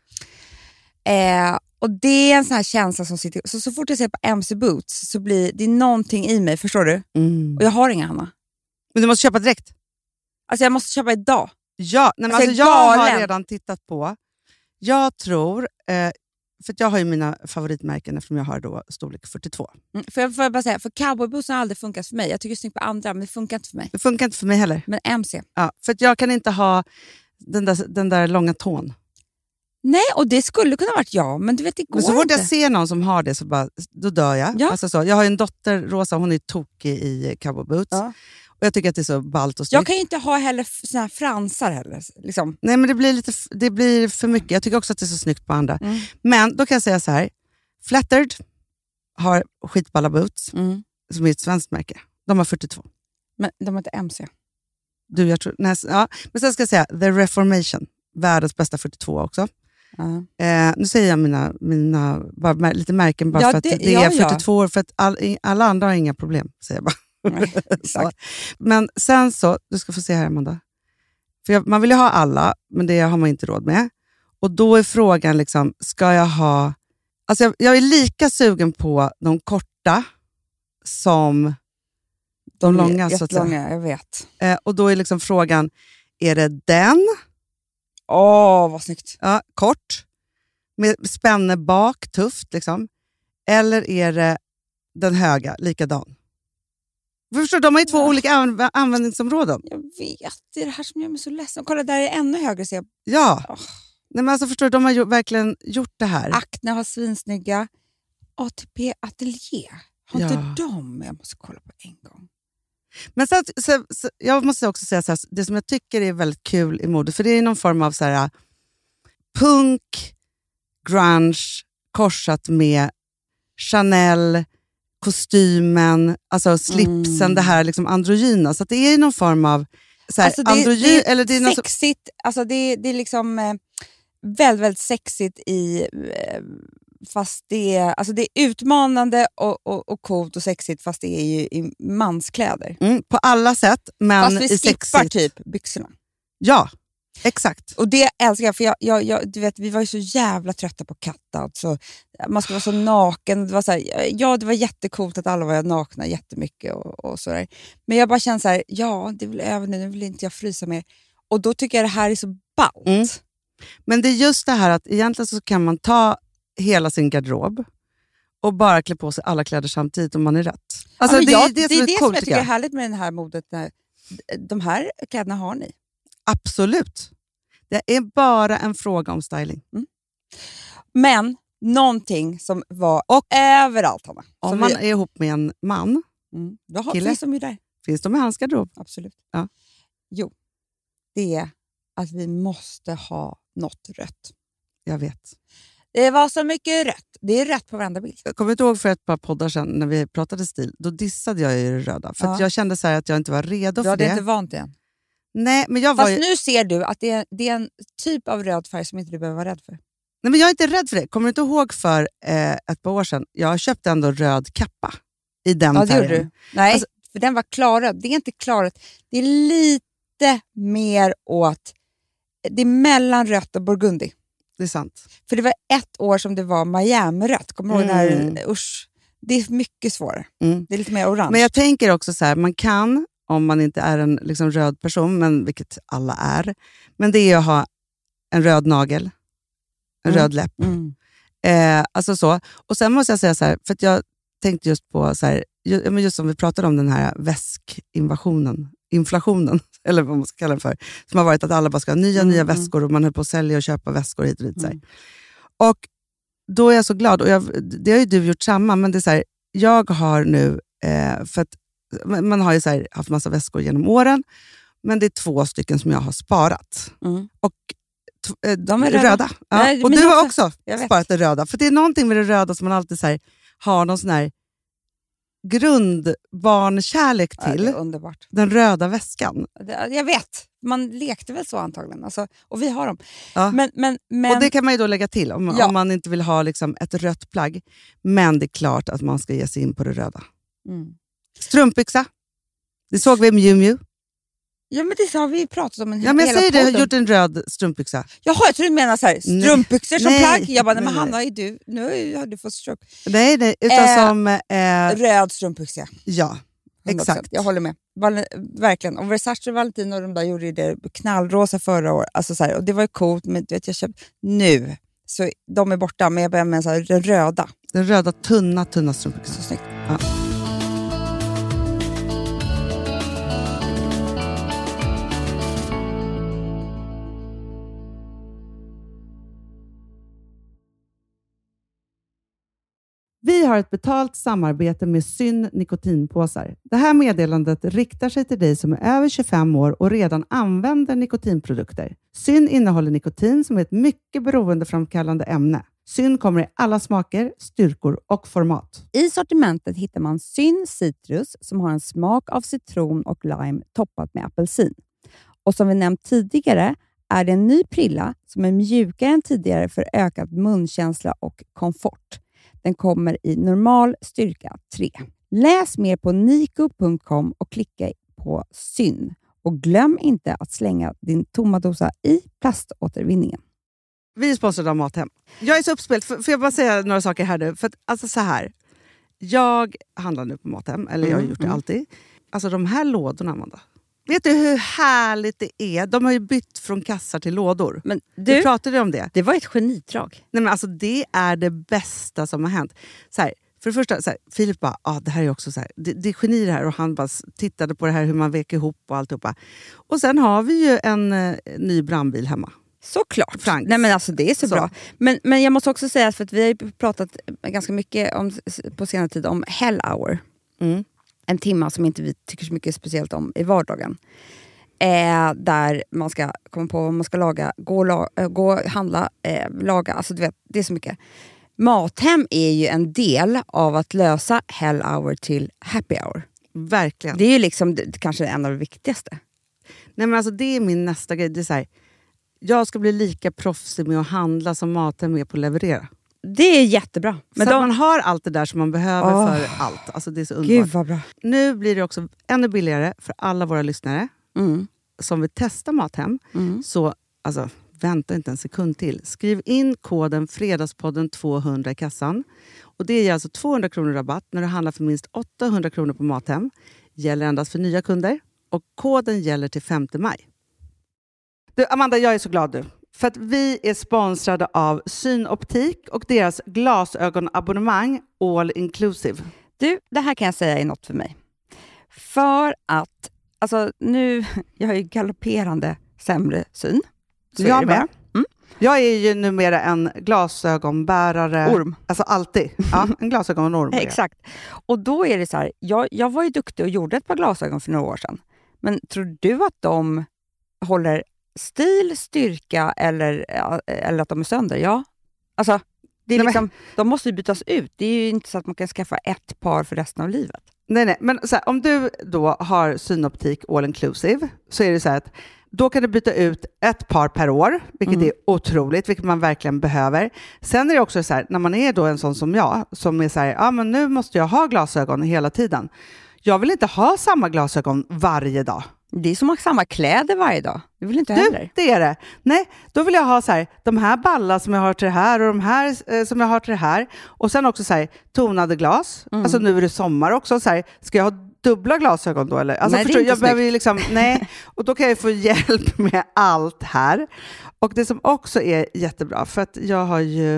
Speaker 5: Och det är en sån här känsla som sitter... Så fort jag ser på MC Boots så blir det någonting i mig, förstår du? Och jag har inga, Hanna.
Speaker 4: Men du måste köpa direkt.
Speaker 5: Alltså jag måste köpa idag.
Speaker 4: Ja, alltså jag har redan tittat på. Jag tror... för jag har ju mina favoritmärken eftersom jag har då storlek 42.
Speaker 5: Får jag bara säga, för cowboyboots har aldrig funkat för mig. Jag tycker det är snyggt på andra, men det funkar inte för mig.
Speaker 4: Det funkar inte för mig heller.
Speaker 5: Men MC.
Speaker 4: Ja, för att jag kan inte ha den där långa tån.
Speaker 5: Nej, och det skulle kunna varit men du vet, det går inte.
Speaker 4: Men så fort jag ser någon som har det så då dör jag.
Speaker 5: Ja.
Speaker 4: Alltså så, jag har ju en dotter, Rosa, hon är tokig i cowboyboots. Ja. Och jag tycker att det är så ballt och snyggt.
Speaker 5: Jag kan ju inte ha heller såna här fransar heller. Liksom.
Speaker 4: Nej, men det blir för mycket. Jag tycker också att det är så snyggt på andra. Men då kan jag säga så här. Flattered har skitballa boots. Som är ett svenskt märke. De har 42.
Speaker 5: Men de har inte MC.
Speaker 4: Jag tror, men sen ska jag säga The Reformation. Världens bästa 42 också. Nu säger jag mina bara lite märken bara för att det är 42 år. För att alla andra har inga problem, säger jag bara.
Speaker 5: Nej, exakt.
Speaker 4: Men sen så, du ska få se här, Amanda. För man vill ju ha alla, men det har man inte råd med. Och då är frågan liksom, ska jag ha... Alltså jag är lika sugen på de korta som de långa. Så att säga.
Speaker 5: Jag vet.
Speaker 4: Och då är liksom frågan, är det den?
Speaker 5: Vad snyggt.
Speaker 4: Ja, kort. Med spänne bak, tufft liksom. Eller är det den höga, likadan? Förstår, de har ju 2 olika användningsområden.
Speaker 5: Jag vet, det är det här som gör mig så ledsen. Kolla, där är ännu högre. Så
Speaker 4: Ja, Nej, men alltså, förstår du, de har verkligen gjort det här.
Speaker 5: Acne har svinsnygga. ATP Atelier. Har inte de? Jag måste kolla på en gång.
Speaker 4: Men så jag måste också säga så här, det som jag tycker är väldigt kul i mode, för det är någon form av så här, punk, grunge, korsat med Chanel, kostymen, alltså slipsen, det här liksom androgyna. Så att det är någon form av så här,
Speaker 5: alltså det är sexigt, alltså det är liksom väldigt, väldigt sexigt i... Fast det är utmanande och coolt och sexigt, fast det är ju i manskläder.
Speaker 4: På alla sätt, men
Speaker 5: fast vi skippar typ byxorna.
Speaker 4: Ja, exakt.
Speaker 5: Och det älskar jag, för jag du vet, vi var ju så jävla trötta på cut-out, så man skulle vara så naken. Det var så här, det var jättecoolt att alla var nakna jättemycket och sådär. Men jag bara känner så här, det vill över nu vill inte jag frysa mer. Och då tycker jag det här är så ballt.
Speaker 4: Men det är just det här att egentligen så kan man ta hela sin garderob och bara klä på sig alla kläder samtidigt om man är rätt. Alltså, det är det som jag tycker är härligt
Speaker 5: med den här modet. De här kläderna har ni.
Speaker 4: Absolut. Det är bara en fråga om styling.
Speaker 5: Men någonting som var överallt, Hanna.
Speaker 4: Om man är ihop med en man,
Speaker 5: finns de ju där.
Speaker 4: Finns de i hans garderob?
Speaker 5: Absolut.
Speaker 4: Ja.
Speaker 5: Jo, det är att vi måste ha något rött.
Speaker 4: Jag vet.
Speaker 5: Det var så mycket rött. Det är rött på varenda bild.
Speaker 4: Jag kommer inte ihåg för ett par poddar sedan när vi pratade stil. Då dissade jag ju det röda. För att jag kände så här att jag inte var redo för det.
Speaker 5: Du hade inte vant igen.
Speaker 4: Nej, men jag var
Speaker 5: Fast nu ser du att det är en typ av röd färg som inte du behöver vara rädd för.
Speaker 4: Nej, men jag är inte rädd för det. Kommer du inte ihåg för ett par år sedan? Jag köpte ändå röd kappa i den färgen.
Speaker 5: Ja, det gjorde du. Nej, alltså, för den var klarröd. Det är inte klarröd. Det är lite mer åt... Det är mellan rött och burgundi.
Speaker 4: Det är sant.
Speaker 5: För det var ett år som det var Miami-rött. Kommer du ihåg när... Usch. Det är mycket svårare. Det är lite mer orange.
Speaker 4: Men jag tänker också så här, man kan, om man inte är en liksom röd person, men vilket alla är, men det är att ha en röd nagel, en röd läpp. Alltså så. Och sen måste jag säga så här, för att jag tänkte just på så här, just som vi pratade om den här inflationen, eller vad man ska kalla den för, som har varit att alla bara ska ha nya väskor och man höll på att sälja och köpa väskor hit och dit. Så här. Och då är jag så glad, och det har ju du gjort samma, men det är så här, jag har nu, för att man har ju så här, haft massa väskor genom åren, men det är 2 stycken som jag har sparat. Och de är röda. Ja. Nej, och du har också sparat det röda. För det är någonting med det röda som man alltid så här, har någon sån här grundbarnkärlek till.
Speaker 5: Ja, det är underbart.
Speaker 4: Den röda väskan.
Speaker 5: Jag vet. Man lekte väl så antagligen. Alltså, och vi har dem.
Speaker 4: Ja.
Speaker 5: Men...
Speaker 4: Och det kan man ju då lägga till om man inte vill ha liksom ett rött plagg. Men det är klart att man ska ge sig in på det röda. Strumpbyxa. Det såg vi i Miu Miu.
Speaker 5: Ja, men det har vi pratat om
Speaker 4: men jag säger det, jag har gjort en röd strumpbyxa.
Speaker 5: Jaha, jag tror du menar så här, strumpbyxor som plagg. Jag bara, men Hanna, nu har du fått stroke.
Speaker 4: Nej, utan som...
Speaker 5: röd strumpbyxa.
Speaker 4: Ja, 100%. Exakt.
Speaker 5: Jag håller med. Verkligen. Och Versace och Valentino, de där gjorde det knallrosa förra året. Alltså så här, och det var ju coolt, men du vet, jag köpte nu. Så de är borta, men jag börjar med så här, den röda.
Speaker 4: Den röda, tunna strumpbyxan.
Speaker 5: Så snyggt.
Speaker 4: Ja. Vi har ett betalt samarbete med Syn nikotinpåsar. Det här meddelandet riktar sig till dig som är över 25 år och redan använder nikotinprodukter. Syn innehåller nikotin som är ett mycket beroendeframkallande ämne. Syn kommer i alla smaker, styrkor och format.
Speaker 5: I sortimentet hittar man Syn Citrus som har en smak av citron och lime toppat med apelsin. Och som vi nämnt tidigare är det en ny prilla som är mjukare än tidigare för ökad munkänsla och komfort. Den kommer i normal styrka 3. Läs mer på niko.com och klicka på Syn. Och glöm inte att slänga din tomma dosa i plaståtervinningen.
Speaker 4: Vi är sponsrade av Mathem. Jag är så uppspelt. Får jag bara säga några saker här nu? För att, alltså så här. Jag handlar nu på Mathem. Eller jag har gjort det alltid. Alltså de här lådorna, Amanda. Vet du hur härligt det är? De har ju bytt från kassar till lådor.
Speaker 5: Men
Speaker 4: du pratade om det.
Speaker 5: Det var ett genidrag.
Speaker 4: Nej, men alltså det är det bästa som har hänt. Så här, För det första, så här, Filip bara, det här är också så här, det är geni det här. Och han bara tittade på det här hur man veker ihop och alltihopa. Och sen har vi ju en ny brandbil hemma.
Speaker 5: Såklart.
Speaker 4: Frank.
Speaker 5: Nej, men alltså, det är så bra. Men jag måste också säga, för att vi har ju pratat ganska mycket på senare tid om Hell Hour. En timma som inte vi tycker så mycket speciellt om i vardagen. Där man ska komma på vad man ska laga, gå handla, laga. Alltså du vet, det är så mycket. Mathem är ju en del av att lösa Hell Hour till Happy Hour.
Speaker 4: Verkligen.
Speaker 5: Det är ju liksom kanske en av de viktigaste.
Speaker 4: Nej, men alltså, det är min nästa grej. Det är så här, jag ska bli lika proffsig med att handla som Mathem är på att leverera.
Speaker 5: Det är jättebra.
Speaker 4: Men så man har allt det där som man behöver för allt. Alltså det är så underbart.
Speaker 5: Gud vad bra.
Speaker 4: Nu blir det också ännu billigare för alla våra lyssnare som vill testa Mathem. Så alltså, vänta inte en sekund till. Skriv in koden Fredagspodden 200 i kassan. Och det är alltså 200 kronor rabatt när du handlar för minst 800 kronor på Mathem. Gäller endast för nya kunder. Och koden gäller till 5 maj. Du, Amanda, jag är så glad du. För att vi är sponsrade av Synoptik och deras glasögonabonnemang All Inclusive.
Speaker 5: Du, det här kan jag säga är något för mig. För att, alltså nu, jag har ju galopperande sämre syn. Så
Speaker 4: jag med. Jag är ju numera en glasögonbärare.
Speaker 5: Orm.
Speaker 4: Alltså alltid. Ja, en glasögonorm.
Speaker 5: Exakt. Och då är det så här, jag var ju duktig och gjorde ett par glasögon för några år sedan. Men tror du att de håller stil, styrka eller att de är sönder? Ja. Alltså, det är liksom, de måste ju bytas ut. Det är ju inte så att man kan skaffa ett par för resten av livet.
Speaker 4: Nej. Men så här, om du då har Synoptik All Inclusive så är det så här att då kan du byta ut ett par per år, vilket är otroligt, vilket man verkligen behöver. Sen är det också så här, när man är då en sån som jag, som är så här, men nu måste jag ha glasögon hela tiden. Jag vill inte ha samma glasögon varje dag.
Speaker 5: Det är som att ha samma kläder varje dag. Det vill inte heller.
Speaker 4: Det är det. Nej, då vill jag ha så här, de här ballar som jag har till det här och de här som jag har till det här. Och sen också så här, tonade glas. Alltså nu är det sommar också. Så här, ska jag ha dubbla glasögon då? Eller? Alltså,
Speaker 5: nej,
Speaker 4: förstår, jag behöver ju liksom, nej. Och då kan jag få hjälp med allt här. Och det som också är jättebra, för att jag har ju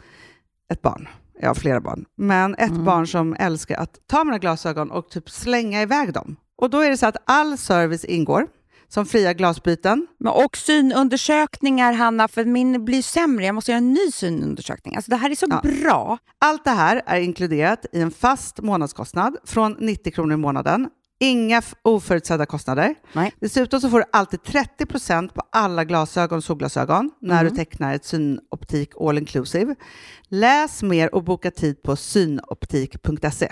Speaker 4: ett barn. Jag har flera barn. Men ett barn som älskar att ta mina glasögon och typ slänga iväg dem. Och då är det så att all service ingår. Som fria glasbyten.
Speaker 5: Och synundersökningar, Hanna, för min blir sämre. Jag måste göra en ny synundersökning. Alltså det här är så bra.
Speaker 4: Allt det här är inkluderat i en fast månadskostnad från 90 kronor i månaden. Inga oförutsedda kostnader.
Speaker 5: Nej.
Speaker 4: Dessutom så får du alltid 30% på alla glasögon och solglasögon när du tecknar ett Synoptik All Inclusive. Läs mer och boka tid på synoptik.se.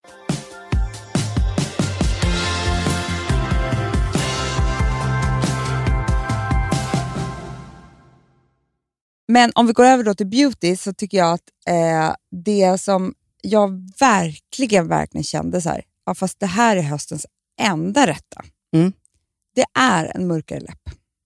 Speaker 5: Men om vi går över då till beauty så tycker jag att det som jag verkligen kände så här, fast det här är höstens enda rätta. Det är en mörkare läpp.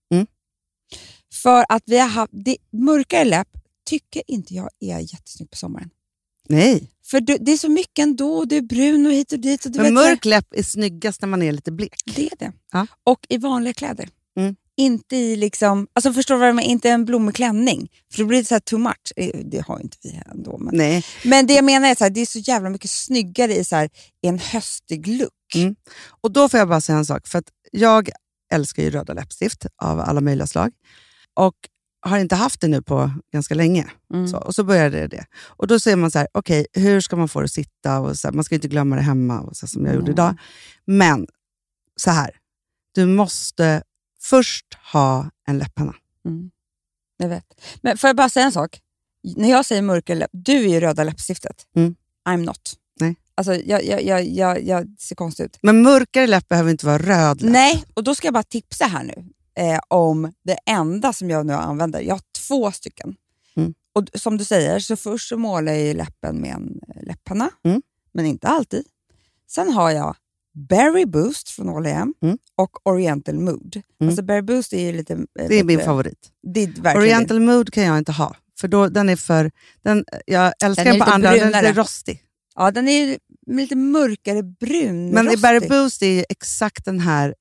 Speaker 5: För att vi har haft, mörkare läpp tycker inte jag är jättesnyggt på sommaren.
Speaker 4: Nej.
Speaker 5: För det är så mycket ändå, du är brun och hit och dit. Och du
Speaker 4: men mörk läpp är snyggast när man är lite blek.
Speaker 5: Det är det.
Speaker 4: Ja.
Speaker 5: Och i vanliga kläder. Inte i liksom, alltså förstår du vad jag menar? Inte en blommig klänning. För då blir det så här too much. Det har inte vi ändå. Men,
Speaker 4: nej.
Speaker 5: Men det jag menar är så här, det är så jävla mycket snyggare i så här, en höstig look.
Speaker 4: Och då får jag bara säga en sak. För att jag älskar ju röda läppstift av alla möjliga slag. Och har inte haft det nu på ganska länge. Och så började det. Och då säger man så här, okej, hur ska man få det att sitta? Och så här, man ska inte glömma det hemma och så som jag gjorde idag. Men så här, du måste först ha en läpparna.
Speaker 5: Jag vet. Men får jag bara säga en sak? När jag säger mörkare läpp, du är ju röda läppstiftet. I'm not.
Speaker 4: Nej.
Speaker 5: Alltså jag ser konstigt ut.
Speaker 4: Men mörkare läpp behöver inte vara röd läpp.
Speaker 5: Nej, och då ska jag bara tipsa här nu. Om det enda som jag nu använder. Jag har 2 stycken. Och som du säger, så först så målar jag läppen med en läpparna. Men inte alltid. Sen har jag Berry Boost från H&M och Oriental Mood. Alltså Berry Boost är ju lite...
Speaker 4: det är min favorit.
Speaker 5: Det är
Speaker 4: Oriental Mood kan jag inte ha. För då, den är för... jag älskar den på andra, den är rostig.
Speaker 5: Ja, den är lite mörkare brun.
Speaker 4: Men i Berry Boost är ju exakt den här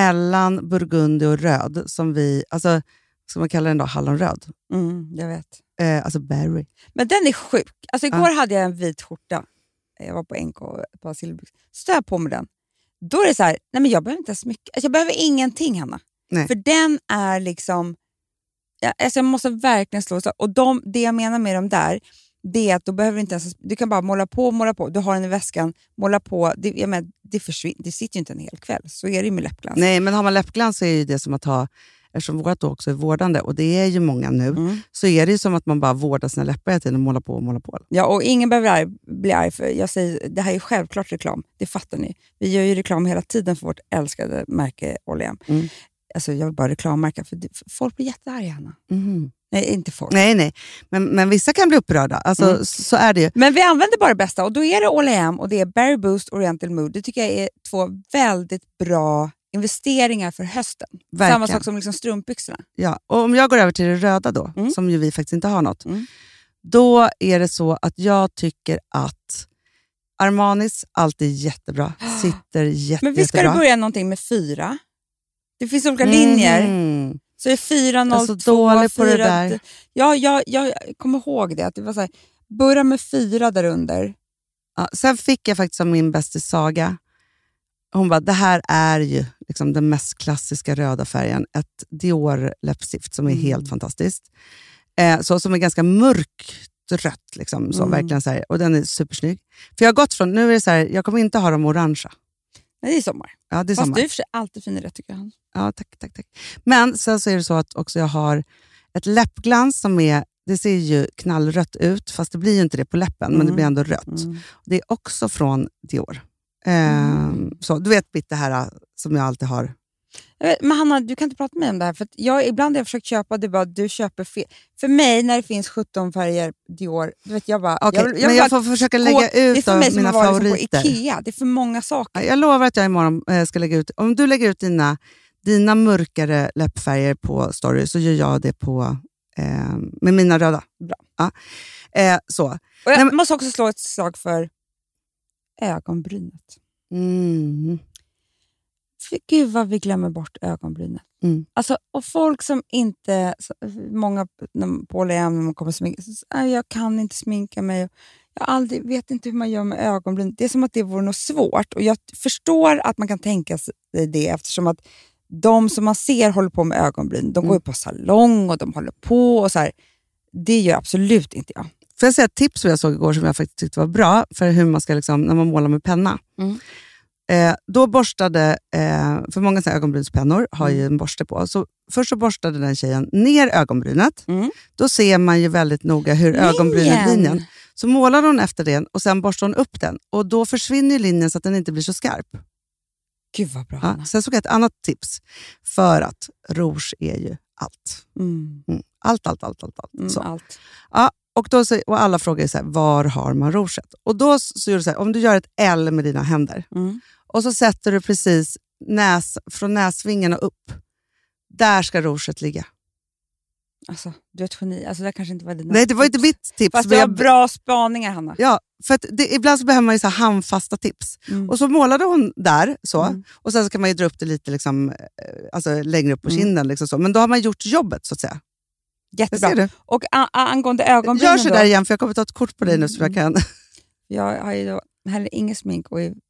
Speaker 4: mellan burgundi och röd som vi... Alltså, ska man kalla den då hallonröd?
Speaker 5: Jag vet.
Speaker 4: alltså berry.
Speaker 5: Men den är sjuk. Alltså igår hade jag en vit skjorta. Jag var på NK på Silverbruk. Så jag på med den. Då är det så här, nej men jag behöver inte så mycket. Alltså jag behöver ingenting, Hanna.
Speaker 4: Nej.
Speaker 5: För den är liksom, alltså jag måste verkligen slå så. Och det jag menar med dem där, det är att då behöver du inte ens, du kan bara måla på. Du har den i väskan, måla på. Det försvinner, det sitter ju inte en hel kväll. Så är det ju med läppglans.
Speaker 4: Nej, men har man läppglans så är ju det som att ha, eftersom vårt då också är vårdande, och det är ju många nu, så är det ju som att man bara vårdar sina läppar hela tiden och målar på.
Speaker 5: Ja, och ingen behöver bli arg för jag säger, det här är ju självklart reklam, det fattar ni. Vi gör ju reklam hela tiden för vårt älskade märke Oleam. Alltså jag vill bara reklammärka, för folk blir jättearga, Hanna. Nej, inte folk.
Speaker 4: Nej. Men vissa kan bli upprörda. Alltså, så är det ju.
Speaker 5: Men vi använder bara det bästa, och då är det Oleam och det är Berry Boost Oriental Mood. Det tycker jag är 2 väldigt bra investeringar för hösten.
Speaker 4: Verkligen.
Speaker 5: Samma sak som liksom strumpbyxorna.
Speaker 4: Ja, och om jag går över till det röda då, som ju vi faktiskt inte har något, då är det så att jag tycker att Armanis alltid är jättebra, sitter jättebra.
Speaker 5: Men vi ska börja någonting med 4. Det finns olika linjer. Så är 4, 0, 2, 4.
Speaker 4: På det där.
Speaker 5: Ja, jag kommer ihåg det. Att det var så här, börja med 4 där under.
Speaker 4: Ja, sen fick jag faktiskt av min bästis Saga. Hon bara, det här är ju liksom den mest klassiska röda färgen. Ett Dior läppstift som är helt fantastiskt. Så som är ganska mörkt rött. Liksom, så, verkligen så här, och den är supersnygg. För jag har gått från, nu är det så här, jag kommer inte ha dem orangea.
Speaker 5: Nej, det är sommar.
Speaker 4: Ja, det är
Speaker 5: fast
Speaker 4: sommar.
Speaker 5: du är för sig alltid fin i rätt, tycker jag.
Speaker 4: Ja, tack. Men sen så är det så att också jag har ett läppglans som är, det ser ju knallrött ut, fast det blir ju inte det på läppen, men det blir ändå rött. Det är också från Dior. Så du vet det här som jag alltid har.
Speaker 5: Men Hanna, du kan inte prata med mig om det här, för att ibland har jag försökt köpa, det bara du köper fel. För mig, när det finns 17 färger Dior, du vet jag bara...
Speaker 4: Okay, men jag får försöka lägga ut av mina favoriter.
Speaker 5: Liksom på Ikea. Det är för många saker.
Speaker 4: Jag lovar att jag imorgon ska lägga ut, om du lägger ut dina mörkare läppfärger på story, så gör jag det på med mina röda.
Speaker 5: Bra.
Speaker 4: Ja. Så.
Speaker 5: Och jag måste också slå ett slag för ögonbrynet. För gud vad vi glömmer bort ögonbrynet. Alltså, och folk som inte, många på Oleam när man kommer sminka, jag kan inte sminka mig. Jag vet inte hur man gör med ögonbryn. Det är som att det vore något svårt. Och jag förstår att man kan tänka sig det, eftersom att de som man ser håller på med ögonbryn, de går ju på salong och de håller på och så här. Det gör absolut inte jag.
Speaker 4: Får jag säga ett tips som jag såg igår som jag faktiskt tyckte var bra för hur man ska liksom, när man målar med penna. Då borstade, för många så här ögonbrynspennor har ju en borste på. Så först så borstade den tjejen ner ögonbrynet. Då ser man ju väldigt noga hur ögonbrynet linjen. Så målar hon efter den och sen borstar hon upp den. Och då försvinner linjen så att den inte blir så skarp.
Speaker 5: Gud vad bra.
Speaker 4: Ja, sen såg jag ett annat tips. För att rouge är ju allt. Allt. Så.
Speaker 5: Allt.
Speaker 4: Ja, och alla frågar så här, var har man rouget? Och då så gör du så här, om du gör ett L med dina händer. Och så sätter du precis från näsvingen och upp. Där ska rouget ligga.
Speaker 5: Alltså, du är ett geni. Alltså, det kanske inte var dina
Speaker 4: Nej, det var inte mitt tips.
Speaker 5: Fast du har bra spaningar, Hanna.
Speaker 4: Ja, för att ibland så behöver man ju så här handfasta tips. Och så målade hon där, så. Och sen så kan man ju dra upp det lite liksom, alltså, längre upp på kinden. Liksom så. Men då har man gjort jobbet, så att säga.
Speaker 5: Jättebra. Och angående ögonbrynen
Speaker 4: gör så där igen, för jag kommer ta ett kort på dig nu så jag kan.
Speaker 5: Jag har ju då heller ingen smink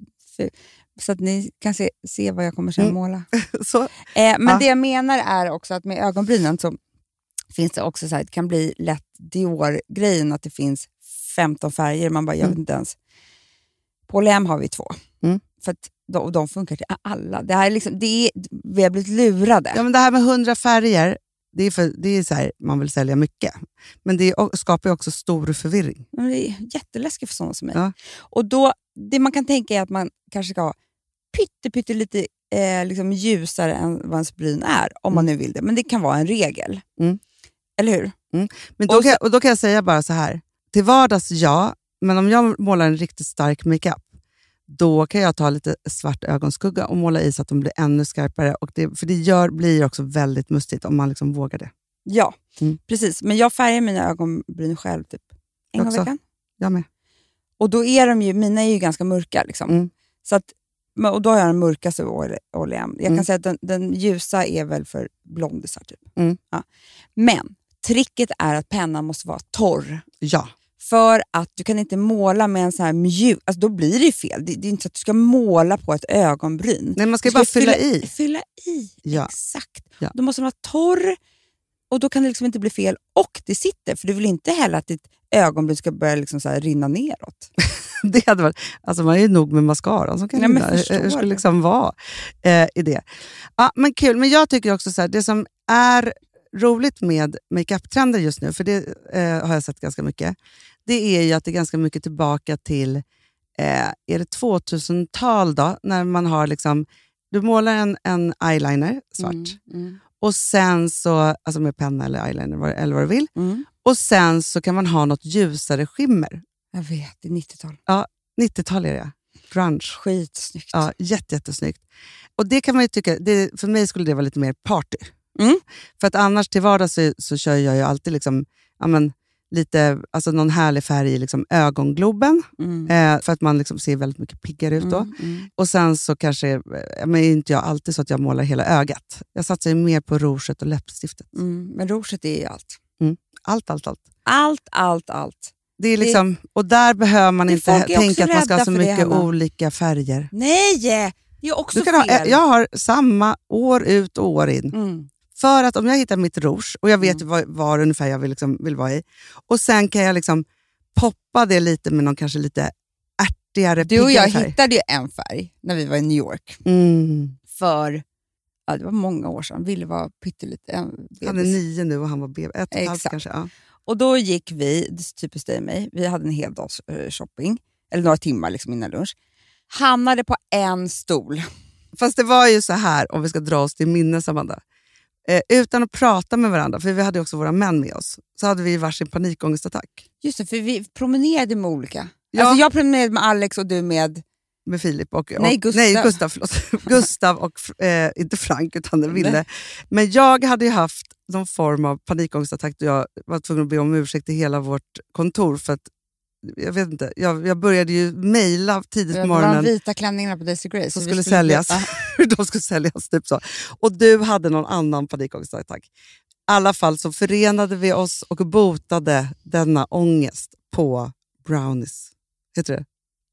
Speaker 5: så att ni kan se vad jag kommer sen måla.
Speaker 4: Så.
Speaker 5: Men det jag menar är också att med ögonbrynen så finns det också så här, det kan bli lätt Dior-grejen att det finns 15 färger. Man bara, jag vet inte ens. På Oleam har vi 2. För att de funkar till alla. Det här är liksom, vi har blivit lurade.
Speaker 4: Ja, men det här med 100 färger, det är så här, man vill sälja mycket. Men det skapar ju också stor förvirring.
Speaker 5: Men det är jätteläskigt för sådana som mig.
Speaker 4: Ja.
Speaker 5: Och då, det man kan tänka är att man kanske ska ha pytte lite liksom ljusare än vad ens bryn är. Om man nu vill det. Men det kan vara en regel. Eller hur?
Speaker 4: Men då kan jag säga bara så här. Till vardags ja, men om jag målar en riktigt stark makeup, då kan jag ta lite svart ögonskugga och måla i så att de blir ännu skarpare. Och för det blir också väldigt mustigt om man liksom vågar det.
Speaker 5: Ja, precis. Men jag färgar mina ögonbryn själv typ en gång i veckan.
Speaker 4: Jag med.
Speaker 5: Och då är mina är ju ganska mörka liksom. Så att, och då har jag den mörkaste Oleam. Jag kan säga att den ljusa är väl för blondisar typ. Ja. Men tricket är att pennan måste vara torr.
Speaker 4: Ja.
Speaker 5: För att du kan inte måla med en sån här mjuk, alltså då blir det ju fel. Det är inte så att du ska måla på ett ögonbryn.
Speaker 4: Nej, man ska bara fylla i.
Speaker 5: Fylla i,
Speaker 4: ja.
Speaker 5: Exakt.
Speaker 4: Ja.
Speaker 5: Då måste den vara torr och då kan det liksom inte bli fel. Och det sitter, för du vill inte heller att ditt ögonbryn ska börja liksom så här rinna neråt.
Speaker 4: Det hade varit, alltså man är ju nog med mascaran som kan rinna. Hur skulle liksom vara i det. Ja, men kul. Men jag tycker också så här, det som är roligt med makeup-trender just nu, för det har jag sett ganska mycket, det är ju att det är ganska mycket tillbaka till är det 2000-tal då, när man har liksom, du målar en eyeliner svart och sen så, alltså med penna eller eyeliner eller vad du vill, och sen så kan man ha något ljusare skimmer.
Speaker 5: Jag vet, det är 90-tal.
Speaker 4: Ja, 90-tal är det. Grunge.
Speaker 5: Skitsnyggt.
Speaker 4: Ja, jättesnyggt. Och det kan man ju tycka, för mig skulle det vara lite mer party. För att annars till vardags så kör jag ju alltid liksom, ja men, lite, alltså någon härlig färg i liksom ögongloben. För att man liksom ser väldigt mycket piggare ut då. Och sen så kanske, men inte jag alltid så att jag målar hela ögat. Jag satsar ju mer på rouget och läppstiftet.
Speaker 5: Men rouget är ju allt. Allt.
Speaker 4: Det är liksom, och där behöver man inte tänka att man ska ha så mycket olika färger.
Speaker 5: Nej, det är också
Speaker 4: fel. Jag har samma år ut och år in. För att om jag hittar mitt rouge och jag vet var ungefär jag vill vara i, och sen kan jag liksom poppa det lite med någon kanske lite ärtigare,
Speaker 5: du och jag
Speaker 4: färg.
Speaker 5: Hittade ju en färg när vi var i New York. För det var många år sedan. Ville vara pyttelite.
Speaker 4: Han är 9 nu och han var 1,5 kanske. Ja.
Speaker 5: Och då gick vi, typiskt dig och mig, vi hade en hel dags shopping, eller några timmar liksom innan lunch. Hamnade på en stol.
Speaker 4: Fast det var ju så här, om vi ska dra oss till minnes, Amanda. Utan att prata med varandra, för vi hade också våra män med oss, så hade vi varsin panikångestattack.
Speaker 5: Just det, för vi promenerade med olika. Ja. Alltså jag promenerade med Alex och du med
Speaker 4: Filip och
Speaker 5: Gustav.
Speaker 4: Gustav och inte Frank utan Ville. Men jag hade ju haft någon form av panikångestattack och jag var tvungen att be om ursäkt till hela vårt kontor för att jag vet inte, jag började ju mejla tidigt på morgonen.
Speaker 5: De vita klänningarna på Daisy Grace
Speaker 4: som skulle säljas. De skulle säljas typ så. Och du hade någon annan panikångestattack. I alla fall så förenade vi oss och botade denna ångest på brownies. Heter det?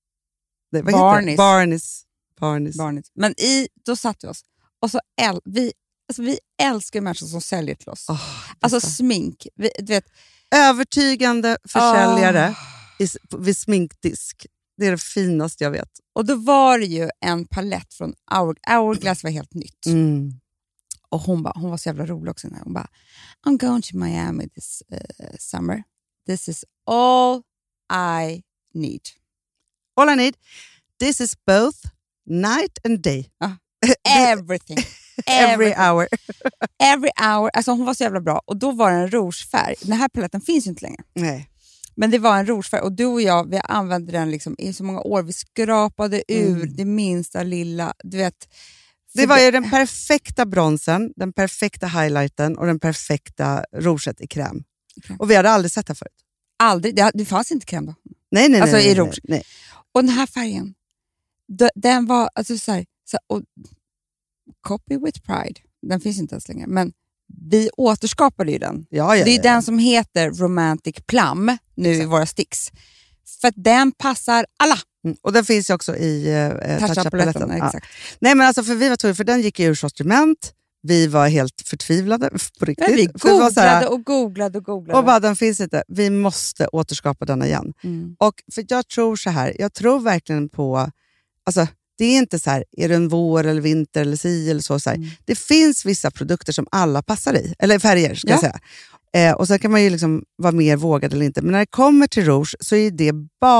Speaker 4: Barneys.
Speaker 5: Men då satt vi oss. Och så vi älskar människor som säljer till oss. Alltså smink. Du vet.
Speaker 4: Övertygande försäljare vid sminkdisk. Det är det finaste jag vet.
Speaker 5: Och då var det ju en palett från Hourglass var helt nytt. Och hon var så jävla rolig också. Hon bara, I'm going to Miami this summer. This is all I need.
Speaker 4: All I need. This is both night and day.
Speaker 5: Everything.
Speaker 4: Every hour.
Speaker 5: Every hour. Alltså hon var så jävla bra. Och då var det en rougefärg. Den här paletten finns ju inte längre.
Speaker 4: Nej.
Speaker 5: Men det var en rougefärg. Och du och jag, vi använde den liksom i så många år. Vi skrapade ur det minsta lilla. Du vet.
Speaker 4: Det var ju den perfekta bronsen, den perfekta highlighten och den perfekta rouget i kräm. Och vi hade aldrig sett det förut.
Speaker 5: Aldrig. Det fanns inte kräm då.
Speaker 4: Nej.
Speaker 5: Alltså i rouge.
Speaker 4: Nej.
Speaker 5: Och den här färgen, den var alltså så här, och Copy with Pride, den finns inte ens längre, men vi återskapade ju den. Det är den som heter Romantic Plum nu i våra sticks. För att den passar alla.
Speaker 4: Och den finns ju också i touch-up-paletten.
Speaker 5: Exakt.
Speaker 4: Nej men alltså för vi var tvungna, för den gick ju ur sortiment. Vi var helt förtvivlade på riktigt.
Speaker 5: Men vi googlade och googlade.
Speaker 4: Och bara, den finns inte. Vi måste återskapa den igen. Och för jag tror verkligen på, alltså det är inte så här, är det en vår eller vinter eller si eller så. Det finns vissa produkter som alla passar i, eller färger ska jag säga. Och sen kan man ju liksom vara mer vågad eller inte. Men när det kommer till rouge så är det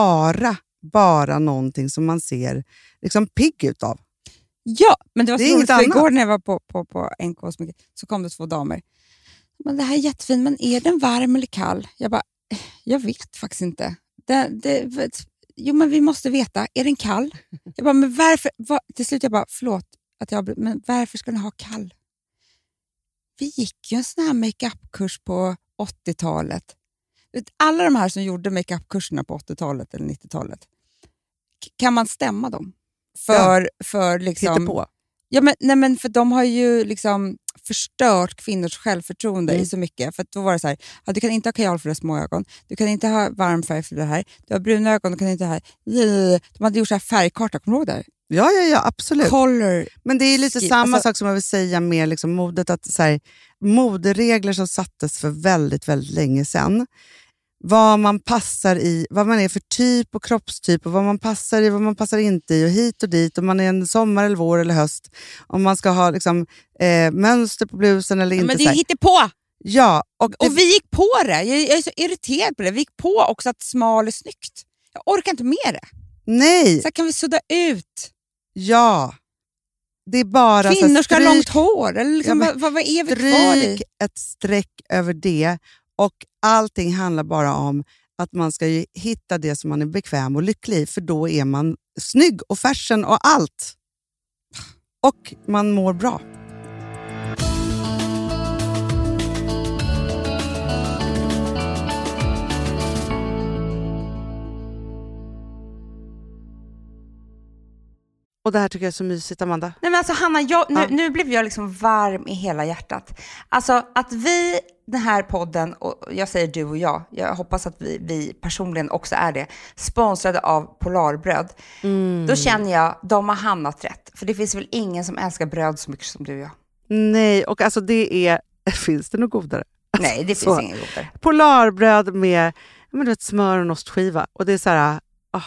Speaker 4: bara någonting som man ser liksom pigg ut av.
Speaker 5: Ja, men det var så roligt för igår
Speaker 4: annat.
Speaker 5: när jag var på NK så kom det 2 damer. Men det här är jättefint, men är den varm eller kall? Jag vet faktiskt inte. Jo, men vi måste veta. Är den kall? Jag bara, men varför? Till slut förlåt att men varför ska den ha kall? Vi gick ju en sån här make-up-kurs på 80-talet. Alla de här som gjorde make-up-kurserna på 80-talet eller 90-talet, kan man stämma dem? För liksom,
Speaker 4: titta på.
Speaker 5: Ja, men för de har ju liksom förstört kvinnors självförtroende i så mycket. För att då var det så här, du kan inte ha kajal för det små ögon. Du kan inte ha varm färg för det här. Du har bruna ögon, du kan inte ha... De hade gjort så här färgkarta, kommer du ihåg det?
Speaker 4: Ja, absolut.
Speaker 5: Color.
Speaker 4: Men det är lite samma sak som jag vill säga med liksom modet. Att, så här, moderegler som sattes för väldigt, väldigt länge sedan. Vad man passar i, vad man är för typ och kroppstyp och vad man passar i, vad man passar inte i och hit och dit. Om man är en sommar eller vår eller höst. Om man ska ha liksom, mönster på blusen eller inte.
Speaker 5: Men det är hittepå!
Speaker 4: Ja.
Speaker 5: Och vi gick på det. Jag är så irriterad på det. Vi gick på också att smal är snyggt. Jag orkar inte med det.
Speaker 4: Nej.
Speaker 5: Så kan vi sudda ut.
Speaker 4: Ja. Det är bara
Speaker 5: kvinnor ska ha långt hår. Eller liksom, vad är vi kvar i?
Speaker 4: Ett streck över det. Och allting handlar bara om att man ska ju hitta det som man är bekväm och lycklig i. För då är man snygg och fashion och allt. Och man mår bra. Och det här tycker jag är så mysigt, Amanda.
Speaker 5: Nej, men alltså Hanna, nu blev jag liksom varm i hela hjärtat. Alltså att vi, den här podden, och jag säger du och jag hoppas att vi personligen också är det, sponsrade av Polarbröd. Då känner jag, de har hamnat rätt. För det finns väl ingen som älskar bröd så mycket som du och jag.
Speaker 4: Nej, och alltså det är, finns det något godare?
Speaker 5: Nej, det finns inget godare.
Speaker 4: Polarbröd med smör och en ostskiva. Och det är så här,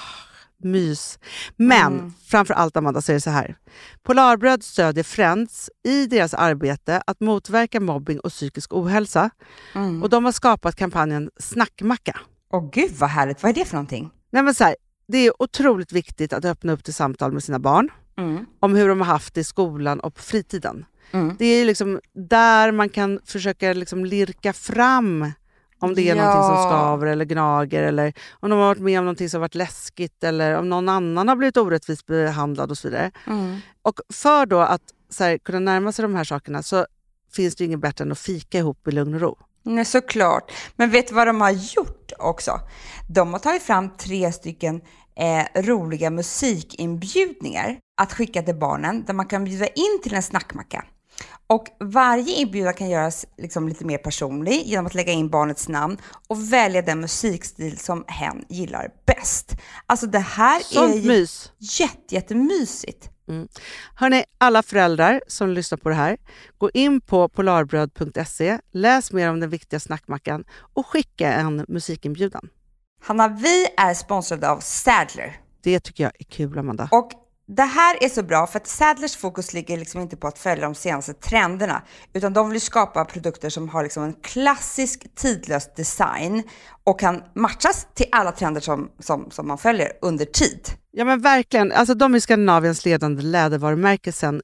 Speaker 4: mys. Men framför allt, Amanda, så är det så här. Polarbröd stödjer Friends i deras arbete att motverka mobbing och psykisk ohälsa. Och de har skapat kampanjen Snackmacka.
Speaker 5: Åh gud vad härligt. Vad är det för någonting?
Speaker 4: Nej, men så här, det är otroligt viktigt att öppna upp till samtal med sina barn. Om hur de har haft det i skolan och på fritiden. Det är liksom där man kan försöka liksom lirka fram om det är någonting som skaver eller gnager, eller om de har varit med om någonting som har varit läskigt, eller om någon annan har blivit orättvist behandlad och så vidare. Och för då att så här, kunna närma sig de här sakerna så finns det ju inget bättre än att fika ihop i lugn och ro.
Speaker 5: Nej, såklart. Men vet du vad de har gjort också? De har tagit fram 3 stycken roliga musikinbjudningar att skicka till barnen, där man kan bjuda in till en snackmacka. Och varje inbjudan kan göras liksom lite mer personlig genom att lägga in barnets namn och välja den musikstil som hen gillar bäst. Alltså det här är ju jättemysigt.
Speaker 4: Hörrni, alla föräldrar som lyssnar på det här, gå in på polarbröd.se, läs mer om den viktiga snackmackan och skicka en musikinbjudan.
Speaker 5: Hanna, vi är sponsrade av Sadler.
Speaker 4: Det tycker jag är kul, Amanda.
Speaker 5: Och det här är så bra för att Sadlers fokus ligger liksom inte på att följa de senaste trenderna, utan de vill skapa produkter som har liksom en klassisk tidlös design och kan matchas till alla trender som man följer under tid.
Speaker 4: Ja, men verkligen. Alltså, de är Skandinaviens ledande lädervarumärke sedan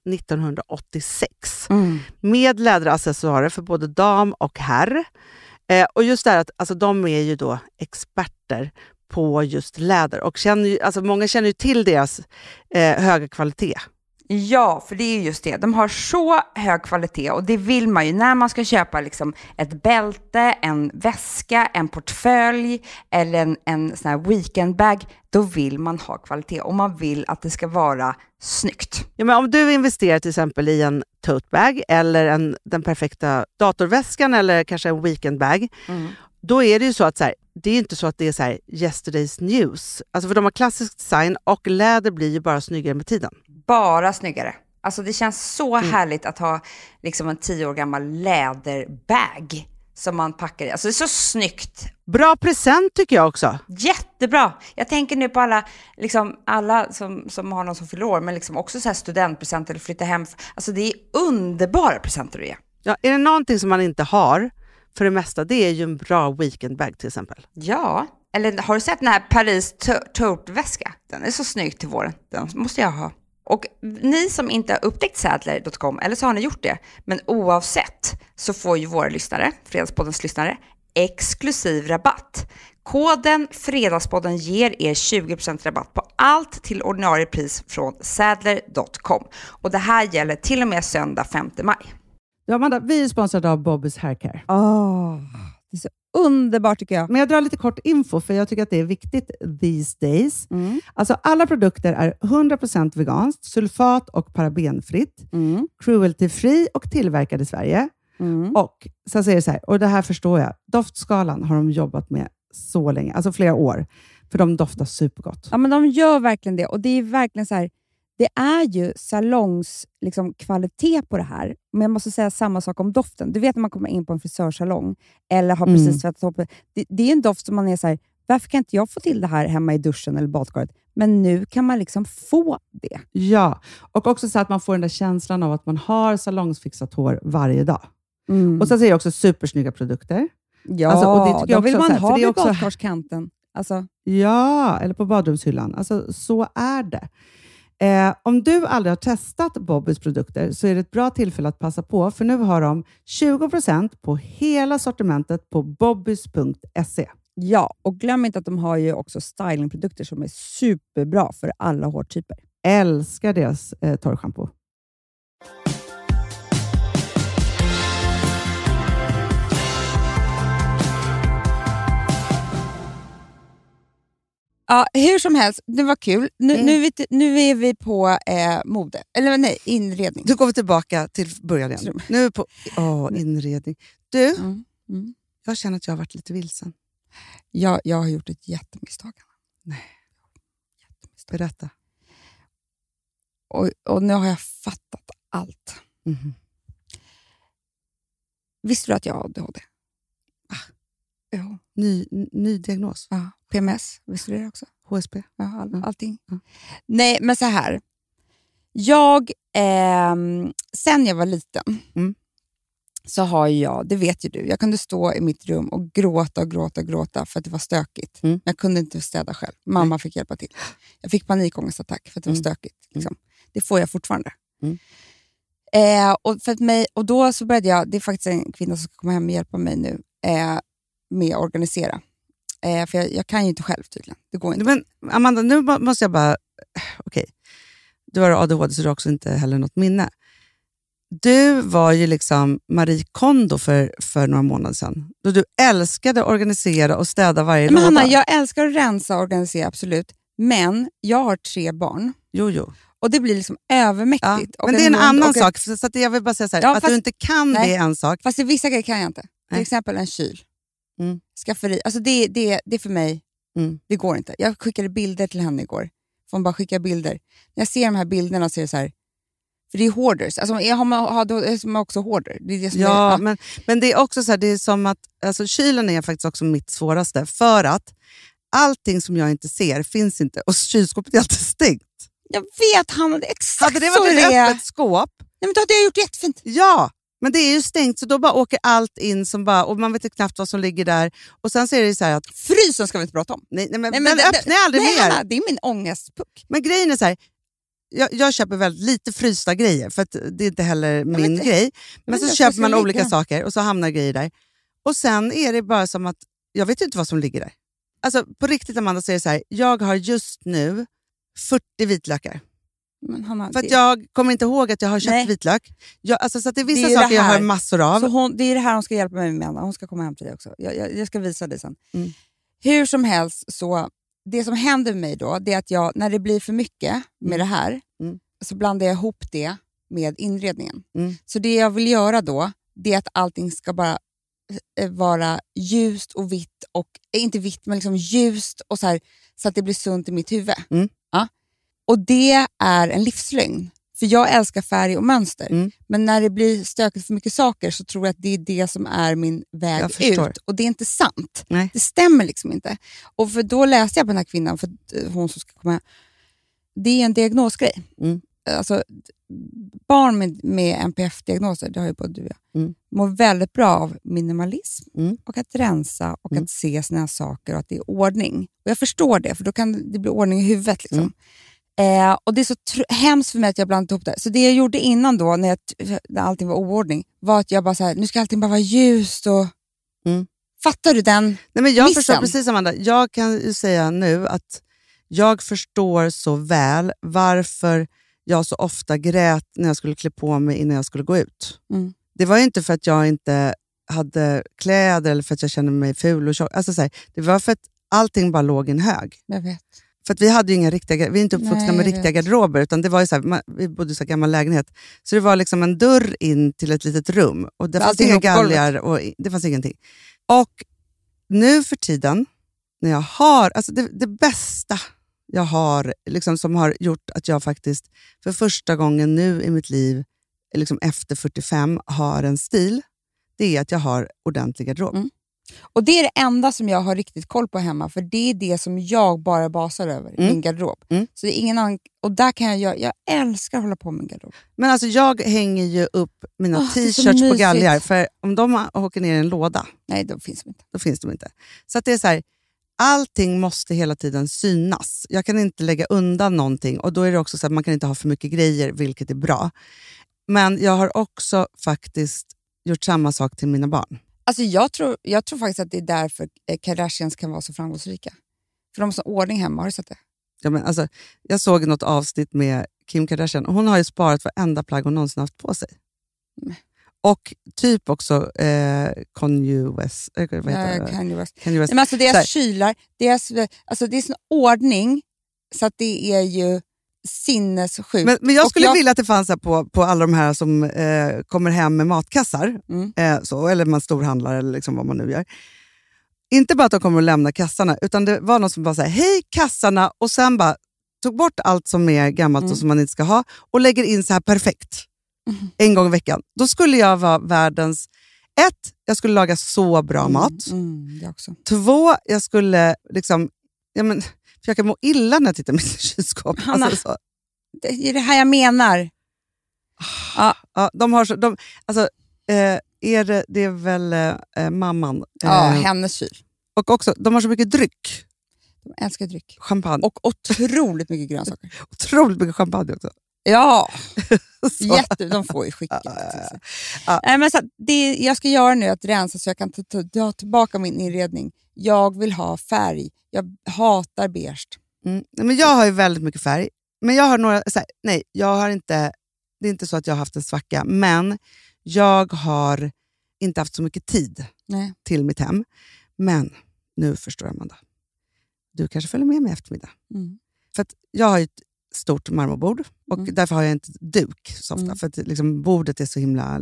Speaker 4: 1986. Med läderaccessoarer för både dam och herr. Och just det här att alltså, de är ju då experter på just läder. Och många känner ju till deras höga kvalitet.
Speaker 5: Ja, för det är just det. De har så hög kvalitet och det vill man ju när man ska köpa liksom ett bälte, en väska, en portfölj eller en sån här weekendbag. Då vill man ha kvalitet och man vill att det ska vara snyggt.
Speaker 4: Ja, men om du investerar till exempel i en totebag eller den perfekta datorväskan eller kanske en weekendbag, då är det ju så att så här, det är inte så att det är så här yesterday's news. Alltså för de har klassisk design och läder blir ju bara snyggare med tiden. Bara
Speaker 5: snyggare. Alltså det känns så härligt att ha liksom en 10 år gammal läderbag som man packar i. Alltså det är så snyggt.
Speaker 4: Bra present tycker jag också.
Speaker 5: Jättebra. Jag tänker nu på alla som har någon som fyller år, men liksom också så här studentpresent eller flytta hem. Alltså det är underbara presenter att ge.
Speaker 4: Ja, är det någonting som man inte har för det mesta, det är ju en bra weekendbag till exempel.
Speaker 5: Ja, eller har du sett den här Paris tote-väska? Den är så snygg till våren. Den måste jag ha. Och ni som inte har upptäckt Sadler.com, eller så har ni gjort det, men oavsett så får ju våra lyssnare, Fredagspoddens lyssnare, exklusiv rabatt. Koden Fredagspodden ger er 20% rabatt på allt till ordinarie pris från Sadler.com. Och det här gäller till och med söndag 5 maj.
Speaker 4: Ja, Amanda, vi är sponsrade av Bobbys Haircare.
Speaker 5: Det är så underbart tycker jag.
Speaker 4: Men jag drar lite kort info för jag tycker att det är viktigt these days. Alltså alla produkter är 100% veganskt, sulfat- och parabenfritt, cruelty-free och tillverkad i Sverige. Och sen säger det så här, och det här förstår jag, doftskalan har de jobbat med så länge, alltså flera år, för de doftar supergott.
Speaker 5: Ja, men de gör verkligen det, och det är verkligen så här, det är ju salongs liksom, kvalitet på det här, men jag måste säga samma sak om doften. Du vet när man kommer in på en frisörsalong eller har precis tvättat upp, det är en doft som man är så här, varför kan inte jag få till det här hemma i duschen eller badkaret? Men nu kan man liksom få det.
Speaker 4: Ja, och också så att man får den där känslan av att man har salongsfixat hår varje dag. Och sen säger jag också supersnygga produkter.
Speaker 5: Ja,
Speaker 4: alltså, och det tycker jag
Speaker 5: vill
Speaker 4: också,
Speaker 5: man ha
Speaker 4: vid
Speaker 5: badkarskanten. Alltså.
Speaker 4: Ja, eller på badrumshyllan. Alltså, så är det. Om du aldrig har testat Bobbys produkter så är det ett bra tillfälle att passa på, för nu har de 20% på hela sortimentet på bobbys.se.
Speaker 5: Ja, och glöm inte att de har ju också stylingprodukter som är superbra för alla hårtyper.
Speaker 4: Älskar deras torrschampo.
Speaker 5: Ja, hur som helst, det var kul. Nu är vi på mode. Eller nej, inredning.
Speaker 4: Nu går vi tillbaka till början igen. Nu är vi på inredning. Du, jag känner att jag har varit lite vilsen.
Speaker 5: Ja, jag har gjort ett jättemisstag.
Speaker 4: Nej. Berätta.
Speaker 5: Och nu har jag fattat allt. Visste du att jag har ADHD?
Speaker 4: Ja. Ny diagnos?
Speaker 5: Ja. PMS, visste du det också?
Speaker 4: HSP?
Speaker 5: Ja, allting. Nej, men så här. Jag, sen jag var liten, så har jag, det vet ju du, jag kunde stå i mitt rum och gråta för att det var stökigt. Men jag kunde inte städa själv. Mamma fick hjälpa till. Jag fick panikångestattack för att det var stökigt. Liksom. Det får jag fortfarande. Och då så började jag, det är faktiskt en kvinna som ska komma hem och hjälpa mig nu med att organisera. För jag kan ju inte själv tydligen. Det går inte.
Speaker 4: Men Amanda, nu måste jag bara... Okej. Du har ADHD så du har också inte heller något minne. Du var ju liksom Marie Kondo för några månader sedan. Då du älskade att organisera och städa varje låda.
Speaker 5: Men Hanna, jag älskar att rensa och organisera, absolut. Men jag har 3 barn.
Speaker 4: Jo.
Speaker 5: Och det blir liksom övermäktigt.
Speaker 4: Ja, men det är en annan sak. Så att jag vill bara säga så här, att du inte kan det är en sak.
Speaker 5: Fast i vissa grejer kan jag inte. Till exempel en kyl. Skafferi. Alltså det för mig, det går inte. Jag skickade bilder till henne igår. Får man bara skicka bilder. När jag ser de här bilderna så är det så här, för det är hoarders. Alltså har man också hoarder. Det är det som är,
Speaker 4: men det är också så här, det är som att alltså, kylen är faktiskt också mitt svåraste. För att allting som jag inte ser finns inte. Och kylskåpet är alltid stängt.
Speaker 5: Jag vet, Hanna, det är exakt
Speaker 4: hade det varit ett öppet skåp?
Speaker 5: Nej, men då hade jag gjort jättefint.
Speaker 4: Ja, men det är ju stängt så då bara åker allt in som bara, och man vet inte knappt vad som ligger där. Och sen så är det så här att...
Speaker 5: Frysen ska vi inte prata om.
Speaker 4: Nej, men den öppnar aldrig mer.
Speaker 5: Hanna, det är min ångestpuck.
Speaker 4: Men grejen är så här, jag köper väldigt lite frysta grejer för att det är inte heller min grej. Men så köper man olika saker och så hamnar grejer där. Och sen är det bara som att, jag vet inte vad som ligger där. Alltså på riktigt Amanda så är det så här, jag har just nu 40 vitlökar.
Speaker 5: Men Hanna,
Speaker 4: för att jag kommer inte ihåg att jag har köpt vitlök. Alltså, så att det är vissa saker jag har massor av.
Speaker 5: Så det är det här hon ska hjälpa mig med. Hon ska komma hem till dig också. Jag ska visa dig sen. Hur som helst, så det som händer med mig då, det är att jag, när det blir för mycket med det här, så blandar jag ihop det med inredningen. Så det jag vill göra då, det är att allting ska bara vara ljust och vitt, och inte vitt men liksom ljust och så här, så att det blir sunt i mitt huvud. Ja. Och det är en livslögn. För jag älskar färg och mönster. Men när det blir stökigt för mycket saker så tror jag att det är det som är min väg ut. Och det är inte sant.
Speaker 4: Nej.
Speaker 5: Det stämmer liksom inte. Och för då läste jag på den här kvinnan, för hon som ska komma. Det är en diagnosgrej. Alltså, barn med NPF-diagnoser, det har ju både du och jag, mår väldigt bra av minimalism och att rensa och att se såna saker och att det är ordning. Och jag förstår det, för då kan det bli ordning i huvudet liksom. Och det är så hemskt för mig att jag blandat ihop det. Så det jag gjorde innan då, när allting var oordning, var att jag bara så här, nu ska allting bara vara ljust och... Fattar du den?
Speaker 4: Nej, men jag förstår precis, Amanda. Jag kan ju säga nu att jag förstår så väl varför jag så ofta grät när jag skulle klä på mig innan jag skulle gå ut. Det var ju inte för att jag inte hade kläder eller för att jag kände mig ful och tjock. Alltså, så här, det var för att allting bara låg i en hög.
Speaker 5: Jag vet.
Speaker 4: För att vi hade ju inga riktiga, vi är inte uppvuxna med riktiga garderober, utan det var ju så här, vi bodde i så här gammal lägenhet. Så det var liksom en dörr in till ett litet rum. Och det fanns inga galgar och det fanns ingenting. Och nu för tiden, när jag har, alltså det bästa jag har, liksom, som har gjort att jag faktiskt för första gången nu i mitt liv, liksom efter 45, har en stil, det är att jag har ordentlig garderob.
Speaker 5: Mm. Och det är det enda som jag har riktigt koll på hemma, för det är det som jag bara basar över, min garderob. Så det är ingen annan, och där kan jag älskar att hålla på med min garderob.
Speaker 4: Men alltså jag hänger ju upp mina t-shirts på galgar, för om de åker ner i en låda,
Speaker 5: nej, då finns de inte.
Speaker 4: Då finns de inte. Så att det är så här, allting måste hela tiden synas. Jag kan inte lägga undan någonting, och då är det också så att man kan inte ha för mycket grejer, vilket är bra. Men jag har också faktiskt gjort samma sak till mina barn.
Speaker 5: Alltså jag tror faktiskt att det är därför Kardashians kan vara så framgångsrika. För de har så ordning hemma, har du sett det?
Speaker 4: Ja, men alltså, jag såg något avsnitt med Kim Kardashian, och hon har ju sparat varenda plagg hon någonsin haft på sig. Och typ också Kanye West.
Speaker 5: Kanye West. Men alltså deras kylar, det är sån ordning så att det är ju sinnessjukt.
Speaker 4: Men jag skulle vilja att det fanns här på alla de här som kommer hem med matkassar. Eller man storhandlar eller liksom vad man nu gör. Inte bara att de kommer att lämna kassarna, utan det var någon som bara säger hej kassarna, och sen bara tog bort allt som är gammalt och som man inte ska ha och lägger in så här perfekt. En gång i veckan. Då skulle jag vara världens... 1, jag skulle laga så bra mat.
Speaker 5: Jag också.
Speaker 4: 2, jag skulle liksom... för jag kan må illa när jag tittar i mitt kylskåp.
Speaker 5: Hanna,
Speaker 4: alltså, så.
Speaker 5: Det är det här jag menar.
Speaker 4: Ja, de har så... det är väl mamman.
Speaker 5: Ja, hennes kyl.
Speaker 4: Och också, de har så mycket dryck.
Speaker 5: De älskar dryck.
Speaker 4: Champagne.
Speaker 5: Och otroligt mycket grönsaker.
Speaker 4: Otroligt mycket champagne också.
Speaker 5: Ja, de får ju skicka. Nej, men så det jag ska göra nu är att rensa så jag kan ta tillbaka min inredning. Jag vill ha färg. Jag hatar beige.
Speaker 4: Men jag har ju väldigt mycket färg. Men jag har några... jag har inte... Det är inte så att jag har haft en svacka. Men jag har inte haft så mycket tid till mitt hem. Men nu förstår jag, Amanda. Du kanske följer med mig i eftermiddag. För att jag har ju ett stort marmorbord. Och därför har jag inte duk så ofta. För att liksom, bordet är så himla...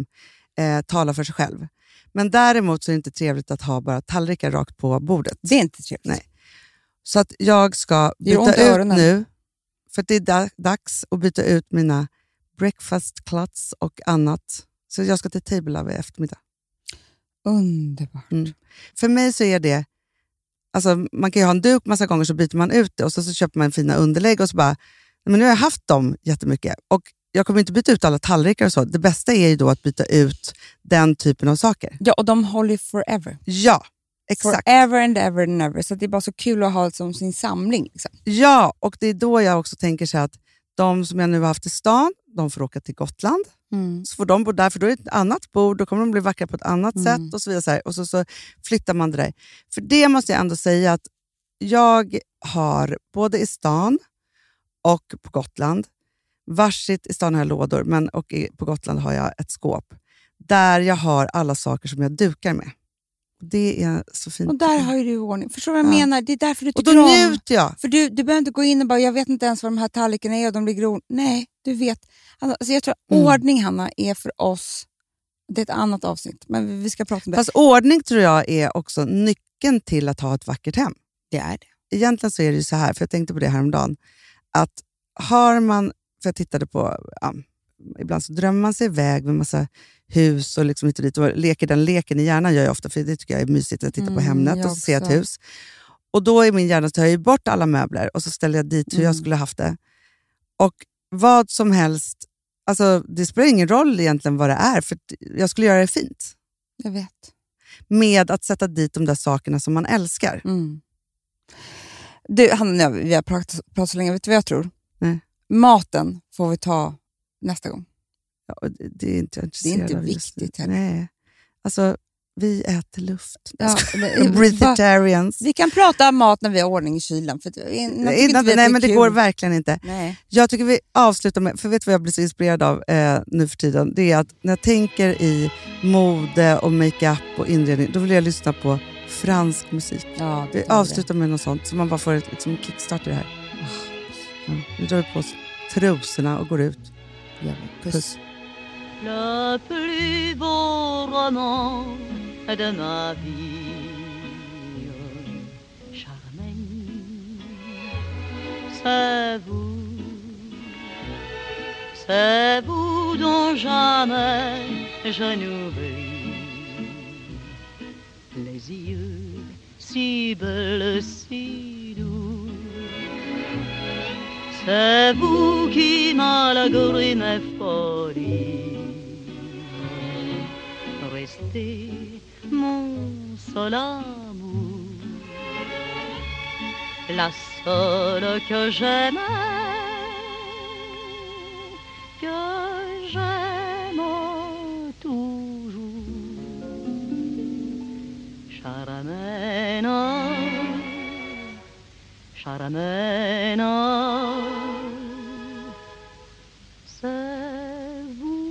Speaker 4: talar för sig själv. Men däremot så är det inte trevligt att ha bara tallrikar rakt på bordet.
Speaker 5: Det är inte trevligt.
Speaker 4: Nej. Så att jag ska byta ut nu. För att det är dags att byta ut mina breakfast cluts och annat. Så jag ska till Table Love i eftermiddag.
Speaker 5: Underbart.
Speaker 4: För mig så är det... Alltså man kan ju ha en duk massa gånger, så byter man ut det. Och så köper man fina underlägg och så bara... Men nu har jag haft dem jättemycket. Och jag kommer inte byta ut alla tallrikar och så. Det bästa är ju då att byta ut den typen av saker.
Speaker 5: Ja, och de håller forever.
Speaker 4: Ja, exakt.
Speaker 5: Forever and ever and ever. Så det är bara så kul att ha som sin samling. Liksom.
Speaker 4: Ja, och det är då jag också tänker så att de som jag nu har haft i stan, de får åka till Gotland. Så får de bo där, för då är det ett annat bord. Då kommer de bli vackra på ett annat sätt och så vidare. Och så flyttar man det där. För det måste jag ändå säga att jag har både i stan och på Gotland. Varsitt i stan har jag lådor, och på Gotland har jag ett skåp. Där jag har alla saker som jag dukar med. Det är så fint.
Speaker 5: Och där har ju du ordning. Förstår du vad jag menar? Det är därför du tycker
Speaker 4: om. Och då njuter jag.
Speaker 5: För du behöver inte gå in och bara, jag vet inte ens vad de här tallrikarna är och de ligger Nej, du vet. Alltså jag tror ordning, Hanna, är för oss... Det är ett annat avsnitt, men vi ska prata om det.
Speaker 4: Fast ordning tror jag är också nyckeln till att ha ett vackert hem.
Speaker 5: Det är det.
Speaker 4: Egentligen så är det ju så här, för jag tänkte på det häromdagen, att har man... För jag tittade på... ibland så drömmer man sig iväg med massa hus och liksom hit och dit. Och leker den leken i hjärnan gör jag ofta, för det tycker jag är mysigt att titta på Hemnet och så se ett hus. Och då i min hjärna tar jag ju bort alla möbler och så ställer jag dit hur jag skulle haft det. Och vad som helst, alltså det spelar ingen roll egentligen vad det är, för jag skulle göra det fint.
Speaker 5: Jag vet.
Speaker 4: Med att sätta dit de där sakerna som man älskar.
Speaker 5: Du, Hanna, vi har pratat så länge, vet du vad jag tror?
Speaker 4: Nej.
Speaker 5: Maten får vi ta nästa gång.
Speaker 4: Ja, det är inte
Speaker 5: viktigt heller.
Speaker 4: Nej. Alltså, Vi äter luft.
Speaker 5: Ja,
Speaker 4: Breatharians.
Speaker 5: Vi kan prata om mat när vi har ordning i kylen. För
Speaker 4: nej, men det går verkligen inte.
Speaker 5: Nej.
Speaker 4: Jag tycker vi avslutar med, för vet du vad jag blir så inspirerad av nu för tiden? Det är att när jag tänker i mode och makeup och inredning, då vill jag lyssna på fransk musik.
Speaker 5: Ja,
Speaker 4: vi avslutar med något sånt, så man bara får ett liksom, kickstart i det här. Nu drar vi på oss trosorna och går ut. Puss.
Speaker 7: Le plus beau roman de ma vie, Charmaine, c'est vous dont jamais je n'oublie, les yeux si bleus, si doux, c'est vous qui malgré mes folies rester mon seul amour, la seule que j'aimais, que j'aime toujours. Charamena, Charamena, c'est vous.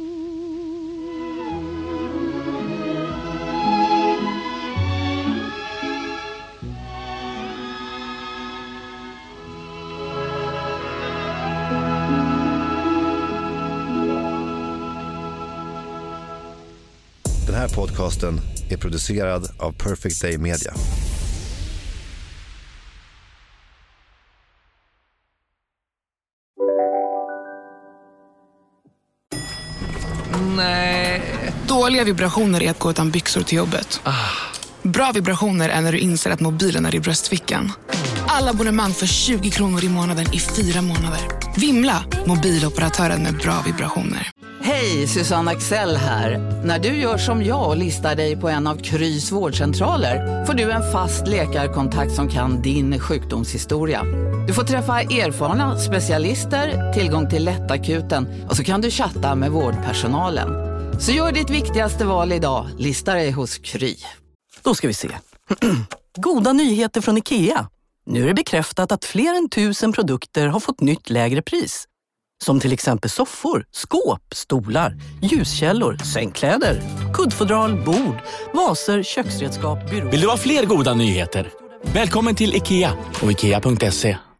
Speaker 8: Den här podcasten är producerad av Perfect Day Media.
Speaker 9: Nej. Dåliga vibrationer är att gå utan byxor till jobbet. Bra vibrationer är när du inser att mobilen är i bröstfickan. Alla abonnemang för 20 kronor i månaden i 4 månader. Vimla, mobiloperatören med bra vibrationer.
Speaker 10: Hej, Susanne Axel här. När du gör som jag och listar dig på en av Krys vårdcentraler får du en fast läkarkontakt som kan din sjukdomshistoria. Du får träffa erfarna specialister, tillgång till lättakuten och så kan du chatta med vårdpersonalen. Så gör ditt viktigaste val idag, listar dig hos Kry.
Speaker 11: Då ska vi se. Goda nyheter från IKEA. Nu är det bekräftat att fler än 1000 produkter har fått nytt lägre pris. Som till exempel soffor, skåp, stolar, ljuskällor, sängkläder, kuddfodral, bord, vaser, köksredskap, byråer.
Speaker 12: Vill du ha fler goda nyheter? Välkommen till IKEA och IKEA.se.